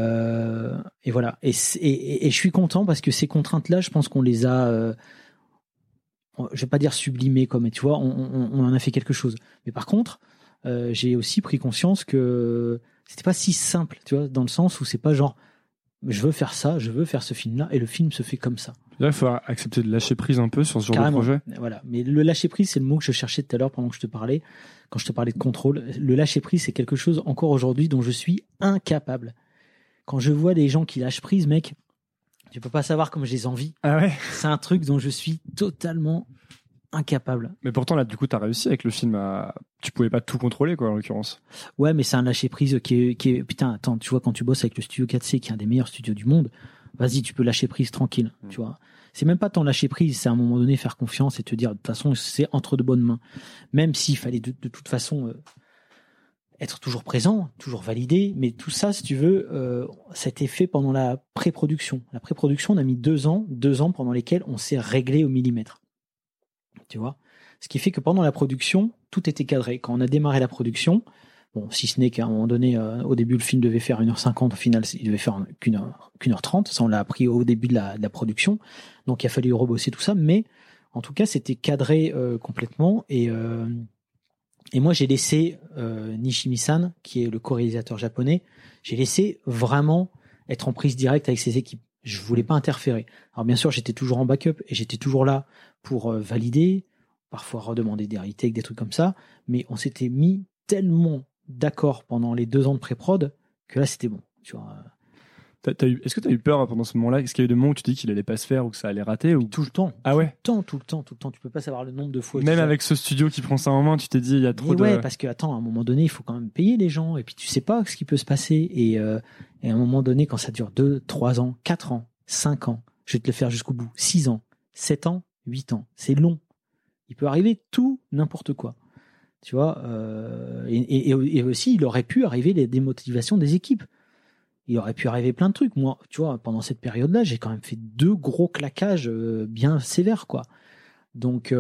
voilà. Et je suis content parce que ces contraintes-là, je pense qu'on les a, je vais pas dire sublimées comme, tu vois, on en a fait quelque chose. Mais par contre, j'ai aussi pris conscience que c'était pas si simple, tu vois, dans le sens où c'est pas genre, je veux faire ça, je veux faire ce film-là, et le film se fait comme ça. Là, il faut accepter de lâcher prise un peu sur ce genre de projet. Voilà. Mais le lâcher prise, c'est le mot que je cherchais tout à l'heure pendant que je te parlais, quand je te parlais de contrôle. Le lâcher prise, c'est quelque chose encore aujourd'hui dont je suis incapable. Quand je vois des gens qui lâchent prise, mec, tu peux pas savoir comme je les envie. Ah ouais. C'est un truc dont je suis totalement incapable. Mais pourtant, là, du coup, t'as réussi avec le film à... Tu pouvais pas tout contrôler, quoi, en l'occurrence. Ouais, mais c'est un lâcher prise qui est... Putain, attends, tu vois, quand tu bosses avec le studio 4C, qui est un des meilleurs studios du monde, vas-y, tu peux lâcher prise tranquille, tu vois. C'est même pas tant lâcher prise, c'est à un moment donné faire confiance et te dire, de toute façon, c'est entre de bonnes mains. Même s'il fallait de toute façon être toujours présent, toujours validé, mais tout ça, si tu veux, ça a été fait pendant la pré-production. La pré-production, on a mis 2 ans pendant lesquels on s'est réglé au millimètre. Tu vois ? Ce qui fait que pendant la production, tout était cadré. Quand on a démarré la production, bon, si ce n'est qu'à un moment donné, au début, le film devait faire 1h50, au final, il devait faire qu'1h30. Ça, on l'a appris au début de la production. Donc, il a fallu rebosser tout ça. Mais, en tout cas, c'était cadré complètement. Et moi, j'ai laissé Nishimi-san, qui est le co-réalisateur japonais, j'ai laissé vraiment être en prise directe avec ses équipes. Je voulais pas interférer. Alors, bien sûr, j'étais toujours en backup et j'étais toujours là pour valider, parfois redemander des retakes, des trucs comme ça. Mais on s'était mis tellement d'accord pendant les 2 ans de pré-prod que là, c'était bon. Tu vois. Est-ce que tu as eu peur pendant ce moment-là ? Est-ce qu'il y a eu des moments où tu dis qu'il allait pas se faire ou que ça allait rater ou... Tout le temps. Ah ouais ? Tout le temps. Tu peux pas savoir le nombre de fois. Même avec ce studio qui prend ça en main, tu t'es dit il y a trop de... Ouais, parce que attends, à un moment donné, il faut quand même payer les gens et puis tu sais pas ce qui peut se passer. Et à un moment donné, quand ça dure 2, 3 ans, 4 ans, 5 ans, je vais te le faire jusqu'au bout. 6 ans, 7 ans, 8 ans. C'est long. Il peut arriver tout, n'importe quoi. Tu vois, et aussi, il aurait pu arriver les démotivations des équipes. Il aurait pu arriver plein de trucs. Moi, tu vois, pendant cette période-là, j'ai quand même fait 2 gros claquages bien sévères, quoi. Donc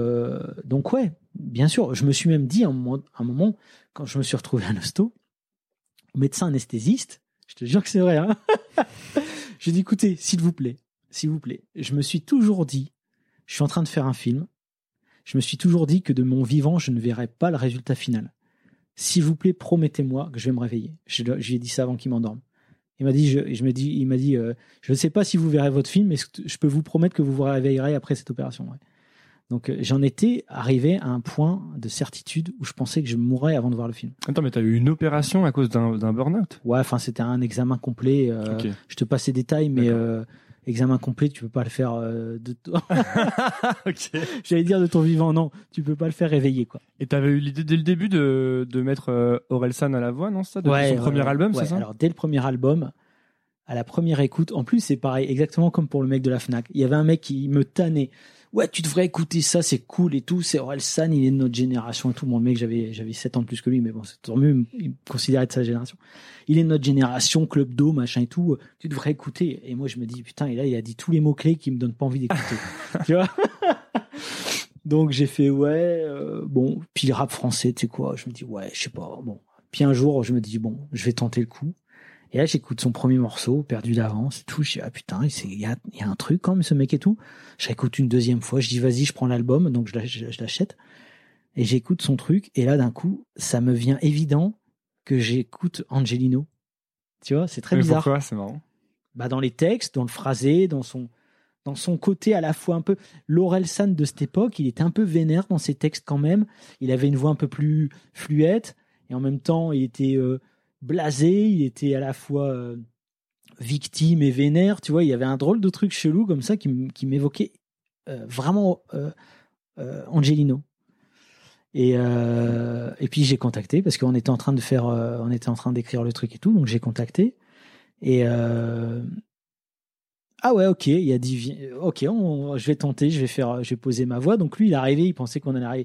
ouais, bien sûr. Je me suis même dit à un moment, quand je me suis retrouvé à l'hosto, médecin anesthésiste, je te jure que c'est vrai, hein. J'ai dit, écoutez, s'il vous plaît, je me suis toujours dit, je suis en train de faire un film, je me suis toujours dit que de mon vivant, je ne verrais pas le résultat final. S'il vous plaît, promettez-moi que je vais me réveiller. Je lui ai dit ça avant qu'il m'endorme. Il m'a dit, je ne sais pas si vous verrez votre film, mais je peux vous promettre que vous vous réveillerez après cette opération. Ouais. Donc, j'en étais arrivé à un point de certitude où je pensais que je mourrais avant de voir le film. Attends, mais t'as eu une opération à cause d'un burn-out ? Ouais, enfin, c'était un examen complet. Okay. Je te passe les détails, mais examen complet, tu peux pas le faire Okay. J'allais dire de ton vivant, non, tu peux pas le faire réveiller, quoi. Et t'avais eu l'idée dès le début de mettre Orelsan à la voix, non, ça, depuis son premier album, c'est ça ? Alors, dès le premier album, à la première écoute, en plus, c'est pareil, exactement comme pour le mec de la Fnac. Il y avait un mec qui me tannait. Ouais, tu devrais écouter ça, c'est cool et tout. C'est Orelsan, il est de notre génération et tout. Bon, le mec, j'avais 7 ans de plus que lui, mais bon, c'est tant mieux, il me considérait de sa génération. Il est de notre génération, Club Do, machin et tout. Tu devrais écouter. Et moi, je me dis, putain, et là, il a dit tous les mots-clés qui me donnent pas envie d'écouter. Tu vois? Donc, j'ai fait, bon. Puis le rap français, tu sais quoi? Je me dis, ouais, je sais pas, bon. Puis un jour, je me dis, bon, je vais tenter le coup. Et là, j'écoute son premier morceau, Perdu d'avance, et tout. Je dis, ah putain, il y a un truc quand même, ce mec et tout. Je réécoute une deuxième fois. Je dis, vas-y, je prends l'album. Donc, je l'achète. Et j'écoute son truc. Et là, d'un coup, ça me vient évident que j'écoute Angelino. Tu vois, c'est très bizarre. Pourquoi ? C'est marrant. dans les textes, dans le phrasé, dans son côté à la fois un peu... L'Orelsan de cette époque, il était un peu vénère dans ses textes quand même. Il avait une voix un peu plus fluette et en même temps, il était blasé, il était à la fois victime et vénère. Tu vois, il y avait un drôle de truc chelou comme ça qui m'évoquait vraiment Angelino. Et puis j'ai contacté parce qu'on était en train d'écrire le truc et tout, donc j'ai contacté et ah ouais, ok, il a dit ok, je vais tenter, je vais poser ma voix. Donc lui il est arrivé, il pensait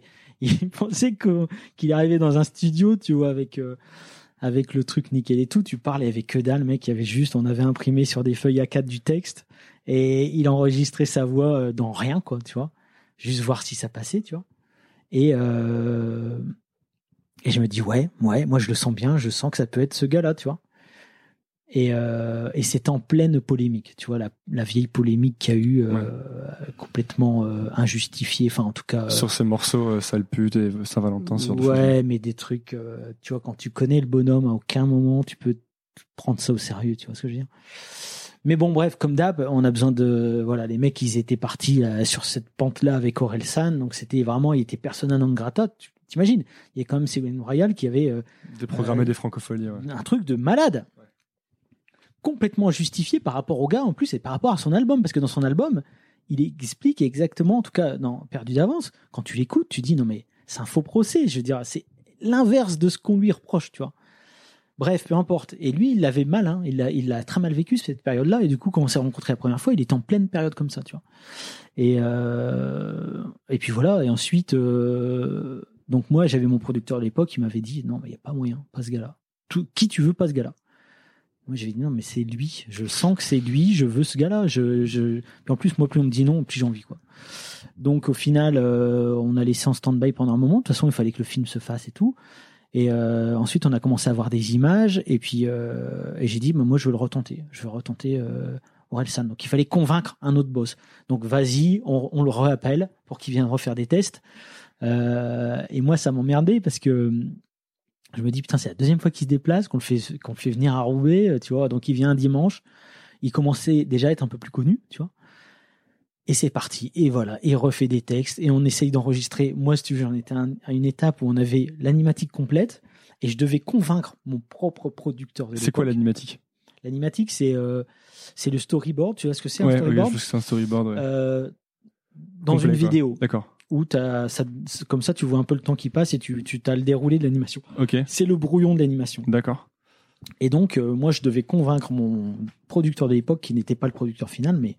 qu'il arrivait dans un studio, tu vois, avec le truc nickel et tout. Tu parles, il y avait que dalle, mec, on avait imprimé sur des feuilles A4 du texte et il enregistrait sa voix dans rien, quoi, tu vois, juste voir si ça passait, tu vois. Et je me dis ouais, moi je le sens bien, je sens que ça peut être ce gars-là, tu vois. Et c'est en pleine polémique, tu vois, la vieille polémique qu'il y a eu complètement injustifiée, enfin en tout cas sur ces morceaux Sale pute et Saint-Valentin, sur mais des trucs, tu vois, quand tu connais le bonhomme, à aucun moment tu peux prendre ça au sérieux, tu vois ce que je veux dire. Mais bon, bref, comme d'hab, on a besoin de... Voilà, les mecs, ils étaient partis sur cette pente-là avec Orelsan, donc c'était vraiment... Il était persona non grata, t'imagines. Il y a quand même Ségolène Royal qui avait... déprogrammé des francophonies, ouais. Un truc de malade. Ouais. Complètement justifié par rapport au gars, en plus, et par rapport à son album, parce que dans son album, il explique exactement, en tout cas, dans Perdu d'avance, quand tu l'écoutes, tu dis, non mais, c'est un faux procès, je veux dire, c'est l'inverse de ce qu'on lui reproche, tu vois. Bref, peu importe. Et lui, il l'avait mal, hein. Il l'a très mal vécu cette période-là. Et du coup, quand on s'est rencontrés la première fois, il était en pleine période comme ça, tu vois. Et puis voilà. Et ensuite, donc moi, j'avais mon producteur à l'époque, il m'avait dit, non, mais il n'y a pas moyen, pas ce gars-là. Qui tu veux, pas ce gars-là. Moi, j'avais dit, non, mais c'est lui. Je sens que c'est lui, je veux ce gars-là. Et en plus, moi, plus on me dit non, plus j'ai envie, quoi. Donc, au final, on a laissé en stand-by pendant un moment. De toute façon, il fallait que le film se fasse et tout. Et ensuite, on a commencé à voir des images, et puis et j'ai dit, moi, je veux le retenter. Je veux retenter Orelsan. Donc, il fallait convaincre un autre boss. Donc, vas-y, on le réappelle pour qu'il vienne refaire des tests. Et moi, ça m'emmerdait parce que je me dis, putain, c'est la deuxième fois qu'il se déplace, qu'on le fait venir à Roubaix, tu vois. Donc, il vient un dimanche. Il commençait déjà à être un peu plus connu, tu vois. Et c'est parti. Et voilà. Et il refait des textes. Et on essaye d'enregistrer. Moi, si tu veux, j'en étais à une étape où on avait l'animatique complète. Et je devais convaincre mon propre producteur de l'époque. C'est quoi l'animatique ? L'animatique, c'est le storyboard. Tu vois ce que c'est, un storyboard ? Oui, c'est un storyboard. Ouais. Dans complet, une vidéo. D'accord. Où comme ça, tu vois un peu le temps qui passe et tu as le déroulé de l'animation. Ok. C'est le brouillon de l'animation. D'accord. Et donc, moi, je devais convaincre mon producteur de l'époque, qui n'était pas le producteur final, mais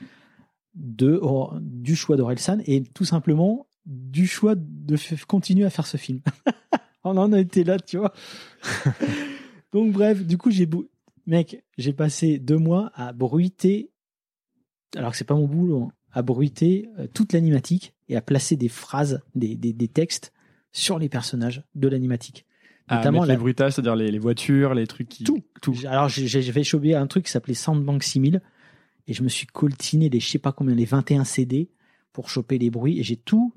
du choix d'Orelsan et tout simplement du choix de continuer à faire ce film. On en a été là, tu vois. Donc bref, du coup j'ai passé 2 mois à bruiter, alors que c'est pas mon boulot, hein, à bruiter toute l'animatique et à placer des phrases, des textes sur les personnages de l'animatique. Notamment les bruitages, c'est-à-dire les voitures, les trucs qui... Tout. Alors j'ai chopé un truc qui s'appelait Soundbank 6000 et je me suis coltiné les je sais pas combien, les 21 CD pour choper les bruits et j'ai tout.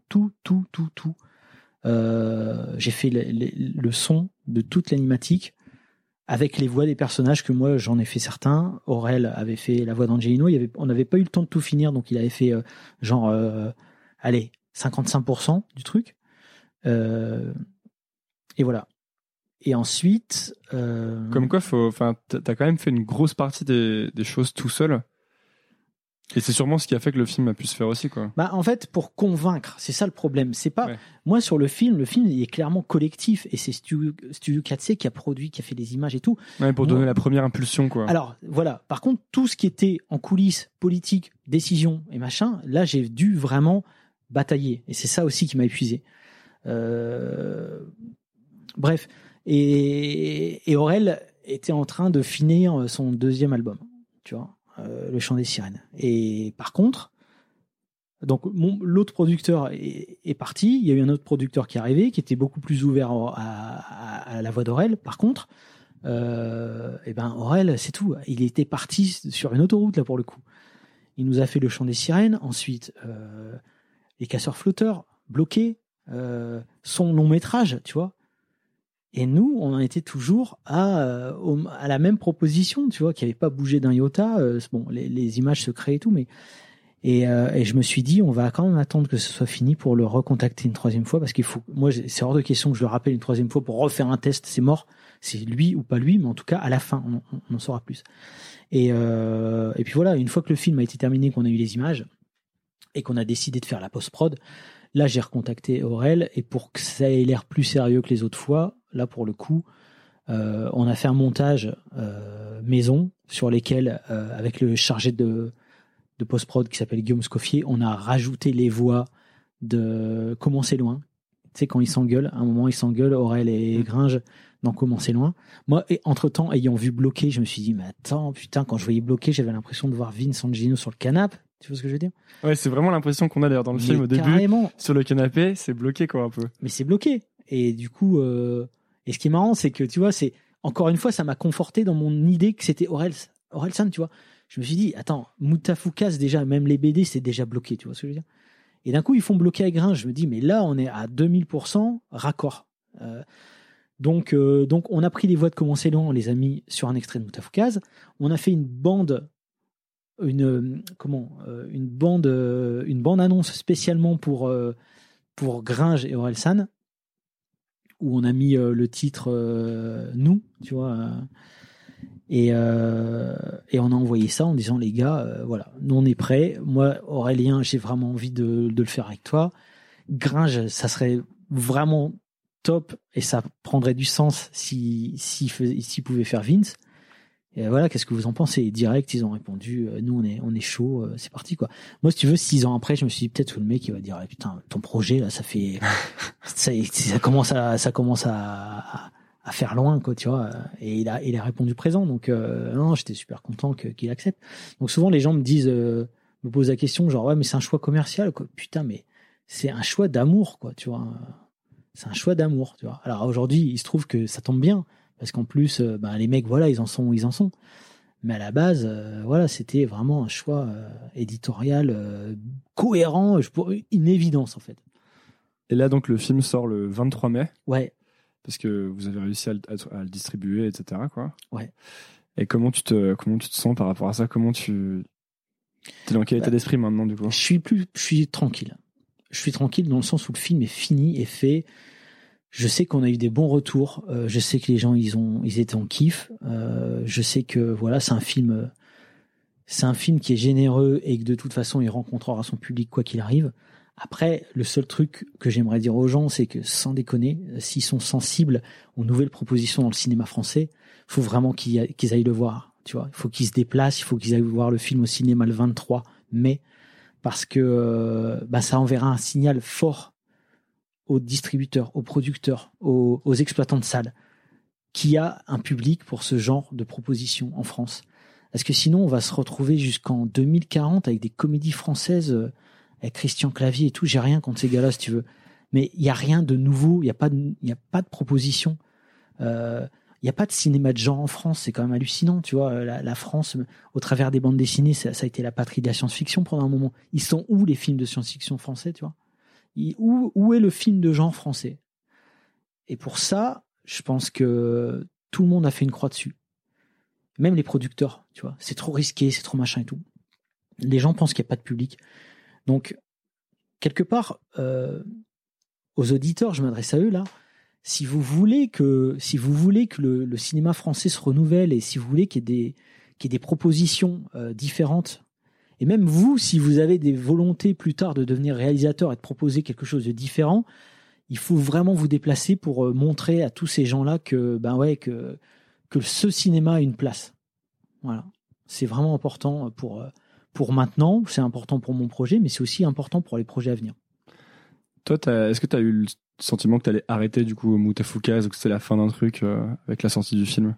J'ai fait le son de toute l'animatique avec les voix des personnages que moi j'en ai fait certains. Aurel avait fait la voix d'Angelino. On n'avait pas eu le temps de tout finir, donc il avait fait 55% du truc. Et voilà. Et ensuite, comme quoi, t'as quand même fait une grosse partie des choses tout seul. Et c'est sûrement ce qui a fait que le film a pu se faire aussi, quoi. Bah, en fait, pour convaincre, c'est ça le problème. C'est pas, moi, sur le film, il est clairement collectif et c'est Studio 4C qui a produit, qui a fait des images et tout. Ouais, pour donner la première impulsion, quoi. Alors, voilà. Par contre, tout ce qui était en coulisses, politique, décision et machin, là, j'ai dû vraiment batailler. Et c'est ça aussi qui m'a épuisé. Bref. Et Aurel était en train de finir son 2e album, tu vois. Le chant des sirènes. Et par contre, donc l'autre producteur est parti. Il y a eu un autre producteur qui est arrivé, qui était beaucoup plus ouvert à la voix d'Aurel. Par contre, Aurel, c'est tout. Il était parti sur une autoroute là pour le coup. Il nous a fait le chant des sirènes. Ensuite, les casseurs flotteurs bloqués. Son long métrage, tu vois. Et nous, on en était toujours à la même proposition, tu vois, qui n'avait pas bougé d'un iota. Bon, les images se créent et tout, mais et je me suis dit, on va quand même attendre que ce soit fini pour le recontacter une troisième fois, parce qu'il faut. Moi, c'est hors de question que je le rappelle une troisième fois pour refaire un test. C'est mort. C'est lui ou pas lui, mais en tout cas, à la fin, on en saura plus. Et puis voilà, une fois que le film a été terminé, qu'on a eu les images et qu'on a décidé de faire la post-prod, là, j'ai recontacté Aurel, et pour que ça ait l'air plus sérieux que les autres fois, là, pour le coup, on a fait un montage maison sur lesquels, avec le chargé de post-prod qui s'appelle Guillaume Scoffier, on a rajouté les voix de Comment c'est loin. Tu sais, quand ils s'engueulent, à un moment, ils s'engueulent, Aurel et Gringe, dans Comment c'est loin. Moi, entre-temps, ayant vu Bloqué, je me suis dit, mais attends, putain, quand je voyais Bloqué, j'avais l'impression de voir Vince Angino sur le canapé. Tu vois ce que je veux dire? Ouais, c'est vraiment l'impression qu'on a d'ailleurs dans le film au début. Carrément. Sur le canapé, c'est bloqué quoi un peu. Mais c'est bloqué. Et du coup, et ce qui est marrant, c'est que tu vois, c'est encore une fois, ça m'a conforté dans mon idée que c'était Orelsan, tu vois. Je me suis dit, attends, Moutafoukaz, déjà, même les BD, c'est déjà bloqué, tu vois ce que je veux dire. Et d'un coup, ils font bloquer à Gringe. Je me dis, mais là, on est à 2000% raccord. Donc, on a pris les voix de Comment c'est loin, on les a mis sur un extrait de Moutafoukaz. On a fait une bande annonce spécialement pour Gringe et Orelsan, où on a mis le titre Nous, tu vois, et on a envoyé ça en disant, les gars, voilà, nous on est prêts. Moi, Aurélien, j'ai vraiment envie de le faire avec toi. Gringe, ça serait vraiment top et ça prendrait du sens s'il pouvait faire Vince. Et voilà, qu'est-ce que vous en pensez? Et direct, ils ont répondu, nous on est chaud, c'est parti quoi. Moi, si tu veux, 6 ans après, je me suis dit peut-être que le mec il va dire, putain, ton projet là, ça fait, ça commence à faire loin quoi, tu vois. Et il a répondu présent, donc non, j'étais super content qu'il accepte. Donc souvent les gens me posent la question genre, ouais, mais c'est un choix commercial quoi. Putain, mais c'est un choix d'amour quoi, tu vois. C'est un choix d'amour, tu vois. Alors aujourd'hui, il se trouve que ça tombe bien. Parce qu'en plus, les mecs, voilà, ils en sont. Mais à la base, voilà, c'était vraiment un choix éditorial cohérent, une évidence en fait. Et là, donc, le film sort le 23 mai. Ouais. Parce que vous avez réussi à le distribuer, etc. quoi. Ouais. Et comment tu te sens par rapport à ça? T'es dans quel état d'esprit maintenant, du coup? Je suis tranquille. Je suis tranquille dans le sens où le film est fini et fait. Je sais qu'on a eu des bons retours. Je sais que les gens ils étaient en kiff. Je sais que voilà, c'est un film qui est généreux et que de toute façon il rencontrera son public quoi qu'il arrive. Après, le seul truc que j'aimerais dire aux gens, c'est que sans déconner, s'ils sont sensibles aux nouvelles propositions dans le cinéma français, faut vraiment qu'ils aillent le voir. Tu vois, il faut qu'ils se déplacent, il faut qu'ils aillent voir le film au cinéma le 23 mai, parce que ça enverra un signal fort aux distributeurs, aux producteurs, aux exploitants de salles, qu'il y a un public pour ce genre de propositions en France. Parce que sinon, on va se retrouver jusqu'en 2040 avec des comédies françaises, avec Christian Clavier et tout. J'ai rien contre ces gars-là, si tu veux. Mais il n'y a rien de nouveau, il n'y a pas de proposition. Il n'y a pas de cinéma de genre en France, c'est quand même hallucinant, tu vois. La France, au travers des bandes dessinées, ça a été la patrie de la science-fiction pendant un moment. Ils sont où les films de science-fiction français, tu vois? Où est le film de genre français? Et pour ça, je pense que tout le monde a fait une croix dessus. Même les producteurs, tu vois. C'est trop risqué, c'est trop machin et tout. Les gens pensent qu'il n'y a pas de public. Donc, quelque part, aux auditeurs, je m'adresse à eux là. Si vous voulez que le cinéma français se renouvelle et si vous voulez qu'il y ait des propositions différentes, et même vous, si vous avez des volontés plus tard de devenir réalisateur et de proposer quelque chose de différent, il faut vraiment vous déplacer pour montrer à tous ces gens-là que ce cinéma a une place. Voilà. C'est vraiment important pour maintenant, c'est important pour mon projet, mais c'est aussi important pour les projets à venir. Toi, est-ce que tu as eu le sentiment que tu allais arrêter du coup Moutafoukaz ou que c'était la fin d'un truc avec la sortie du film?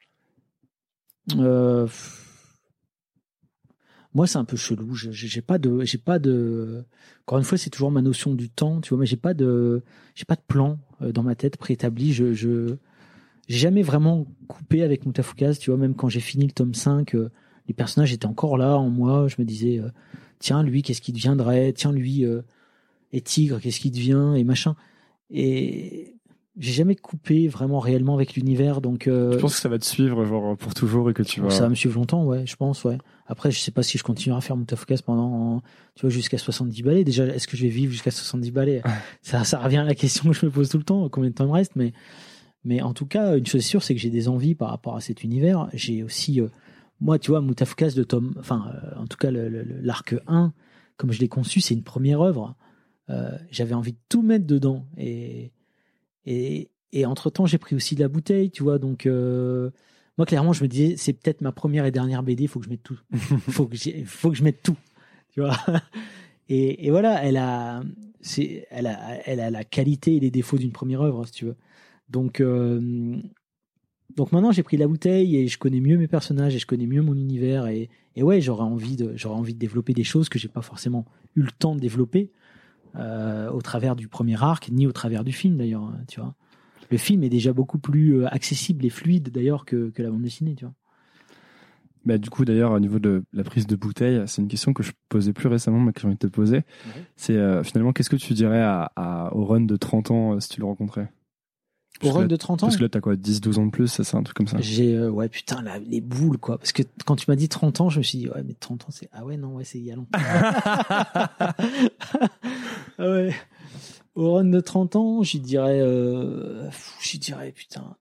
Moi, c'est un peu chelou. J'ai pas de. Encore une fois, c'est toujours ma notion du temps, tu vois. Mais j'ai pas de plan dans ma tête préétabli. J'ai jamais vraiment coupé avec Moutafoukaz, tu vois. Même quand j'ai fini le tome 5, les personnages étaient encore là en moi. Je me disais, tiens, lui, qu'est-ce qu'il deviendrait? Tiens, lui, et Tigre, qu'est-ce qu'il devient? Et machin. Et j'ai jamais coupé vraiment réellement avec l'univers, donc. Je pense que ça va te suivre genre pour toujours et que tu vas. Ça va me suivre longtemps, ouais, je pense, ouais. Après, je sais pas si je continuerai à faire Moutafukaz pendant, tu vois, jusqu'à 70 balais. Déjà, est-ce que je vais vivre jusqu'à 70 balais? Ça revient à la question que je me pose tout le temps, combien de temps il me reste, mais en tout cas, une chose sûre, c'est que j'ai des envies par rapport à cet univers. J'ai aussi, moi, tu vois, Moutafukaz de en tout cas, l'arc 1, comme je l'ai conçu, c'est une première œuvre. J'avais envie de tout mettre dedans et entre-temps, j'ai pris aussi de la bouteille, tu vois, donc moi, clairement, je me disais, c'est peut-être ma première et dernière BD, il faut que je mette tout. faut que je mette tout, tu vois. Et voilà, elle a la qualité et les défauts d'une première œuvre, si tu veux. Donc maintenant, j'ai pris la bouteille et je connais mieux mes personnages et je connais mieux mon univers et ouais, j'aurais envie de développer des choses que j'ai pas forcément eu le temps de développer au travers du premier arc, ni au travers du film d'ailleurs, tu vois. Le film est déjà beaucoup plus accessible et fluide d'ailleurs que la bande dessinée, tu vois. Bah, du coup, d'ailleurs, au niveau de la prise de bouteille, c'est une question que je posais plus récemment, mais que j'ai envie de te poser. Ouais. C'est finalement, qu'est-ce que tu dirais au Ron de 30 ans si tu le rencontrais? Au Ron de 30 ans? Parce que là, t'as quoi, 10-12 ans de plus, ça, c'est un truc comme ça? J'ai, ouais, putain, les boules, quoi. Parce que quand tu m'as dit 30 ans, je me suis dit, ouais, mais 30 ans, c'est, ah ouais, non, ouais, c'est il y a longtemps. Ah ouais. Au Ron de 30 ans, j'y dirais, putain.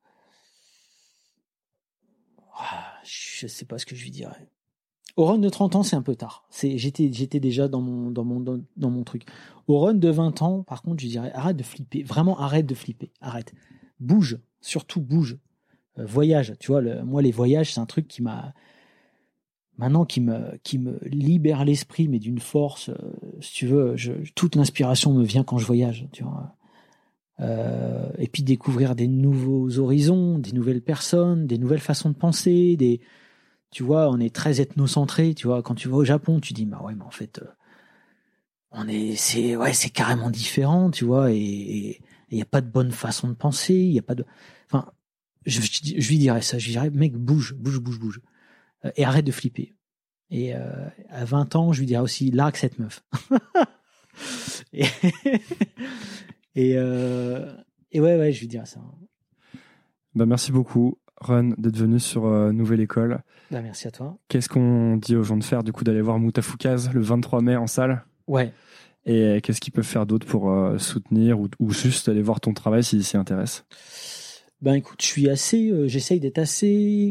Je sais pas ce que je lui dirais. Au Ron de 30 ans, c'est un peu tard. J'étais déjà dans mon truc. Au Ron de 20 ans, par contre, je dirais, arrête de flipper. Vraiment, arrête de flipper. Arrête. Bouge. Surtout, bouge. Voyage. Tu vois, moi, les voyages, c'est un truc qui me libère l'esprit, mais d'une force, si tu veux, toute l'inspiration me vient quand je voyage, tu vois. Et puis découvrir des nouveaux horizons, des nouvelles personnes, des nouvelles façons de penser, tu vois, on est très ethnocentré, tu vois. Quand tu vas au Japon, tu dis, bah ouais, mais en fait, c'est carrément différent, tu vois, et il y a pas de bonne façon de penser, il y a pas de, enfin, je lui dirais ça, je lui dirais, mec, bouge, et arrête de flipper. Et à 20 ans, je lui dirais aussi, largue cette meuf. et ouais, je lui dirais ça. Bah, merci beaucoup, Ron, d'être venu sur Nouvelle École. Bah, merci à toi. Qu'est-ce qu'on dit aux gens de faire, du coup, d'aller voir Moutafukaz le 23 mai en salle? Ouais. Et qu'est-ce qu'ils peuvent faire d'autre pour soutenir ou juste aller voir ton travail s'ils s'y intéressent? Ben écoute, j'essaye d'être assez,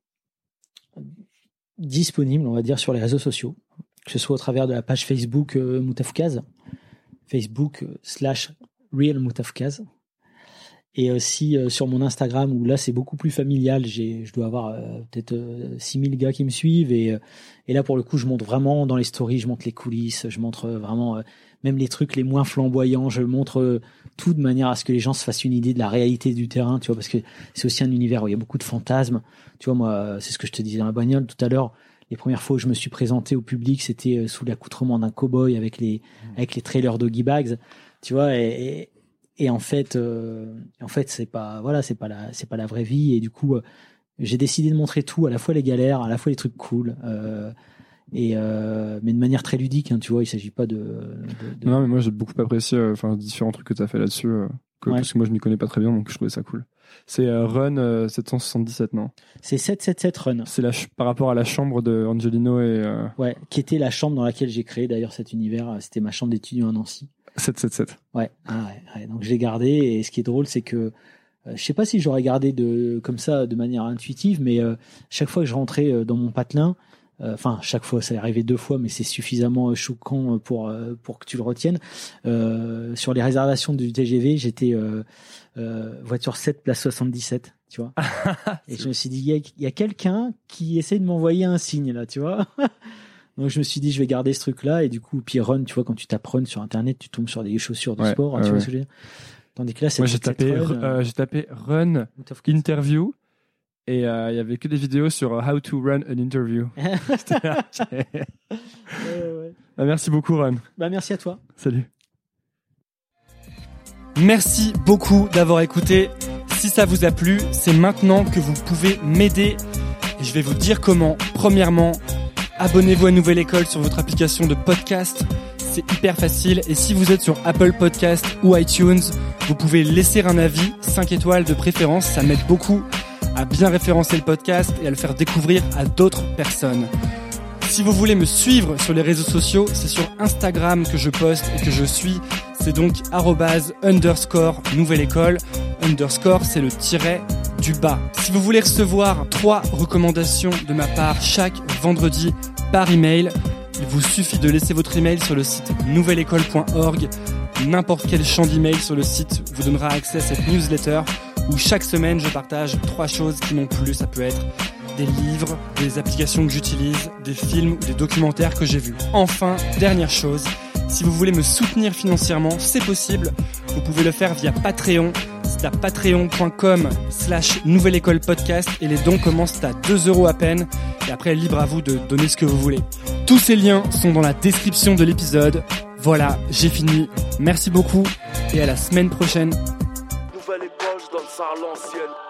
disponible, on va dire, sur les réseaux sociaux, que ce soit au travers de la page Facebook Moutafukaz, Facebook/Real Moutafukaz, et aussi sur mon Instagram où là c'est beaucoup plus familial. Je dois avoir peut-être 6000 gars qui me suivent et là pour le coup je montre vraiment dans les stories, je montre les coulisses, je montre vraiment même les trucs les moins flamboyants, je montre tout de manière à ce que les gens se fassent une idée de la réalité du terrain, tu vois, parce que c'est aussi un univers où il y a beaucoup de fantasmes. Tu vois, moi c'est ce que je te disais dans la bagnole tout à l'heure. Les premières fois où je me suis présenté au public, c'était sous l'accoutrement d'un cow-boy avec les trailers Doggy Bags, tu vois, et en fait c'est pas la vraie vie, et du coup j'ai décidé de montrer tout, à la fois les galères, à la fois les trucs cool, mais de manière très ludique, hein, tu vois, il s'agit pas de... Non, mais moi j'ai beaucoup apprécié différents trucs que tu as fait là-dessus, parce que moi je m'y connais pas très bien, donc je trouvais ça cool. C'est Run 777, non? C'est 777 Run. C'est par rapport à la chambre de Angelino et... Ouais, qui était la chambre dans laquelle j'ai créé d'ailleurs cet univers, c'était ma chambre d'étudiant à Nancy. 777. Ouais. Donc je l'ai gardé, et ce qui est drôle, c'est que je sais pas si j'aurais gardé comme ça de manière intuitive, mais chaque fois que je rentrais dans mon patelin, chaque fois, ça est arrivé 2 fois, mais c'est suffisamment choquant pour que tu le retiennes. Sur les réservations du TGV, j'étais voiture 7, place 77, tu vois. Et je me suis dit, il y a quelqu'un qui essaie de m'envoyer un signe là, tu vois. Donc je me suis dit, je vais garder ce truc-là, et du coup, puis Run, tu vois, quand tu tapes Run sur Internet, tu tombes sur des chaussures de sport, tu vois ce que je veux dire. Tandis que là, c'est... Moi, j'ai tapé Run Interview, et il y avait que des vidéos sur How to Run an Interview. Ouais. Bah, merci beaucoup, Run. Bah, merci à toi. Salut. Merci beaucoup d'avoir écouté. Si ça vous a plu, c'est maintenant que vous pouvez m'aider. Et je vais vous dire comment. Premièrement, abonnez-vous à Nouvelle École sur votre application de podcast. c'est hyper facile. Et si vous êtes sur Apple Podcast ou iTunes, vous pouvez laisser un avis, 5 étoiles de préférence. Ça m'aide beaucoup à bien référencer le podcast et à le faire découvrir à d'autres personnes. Si vous voulez me suivre sur les réseaux sociaux, c'est sur Instagram que je poste et que je suis. C'est donc @_nouvelle école. _ c'est le tiret du bas. Si vous voulez recevoir 3 recommandations de ma part chaque vendredi par email, il vous suffit de laisser votre email sur le site nouvelleécole.org. N'importe quel champ d'email sur le site vous donnera accès à cette newsletter où chaque semaine je partage 3 choses qui m'ont plu. Ça peut être des livres, des applications que j'utilise, des films ou des documentaires que j'ai vus. Enfin, dernière chose, si vous voulez me soutenir financièrement, c'est possible. Vous pouvez le faire via Patreon. C'est à patreon.com/nouvelleécolepodcast et les dons commencent à 2€ à peine. Et après, libre à vous de donner ce que vous voulez. Tous ces liens sont dans la description de l'épisode. Voilà, j'ai fini. Merci beaucoup et à la semaine prochaine. Nouvelle école, je donne ça à l'ancienne.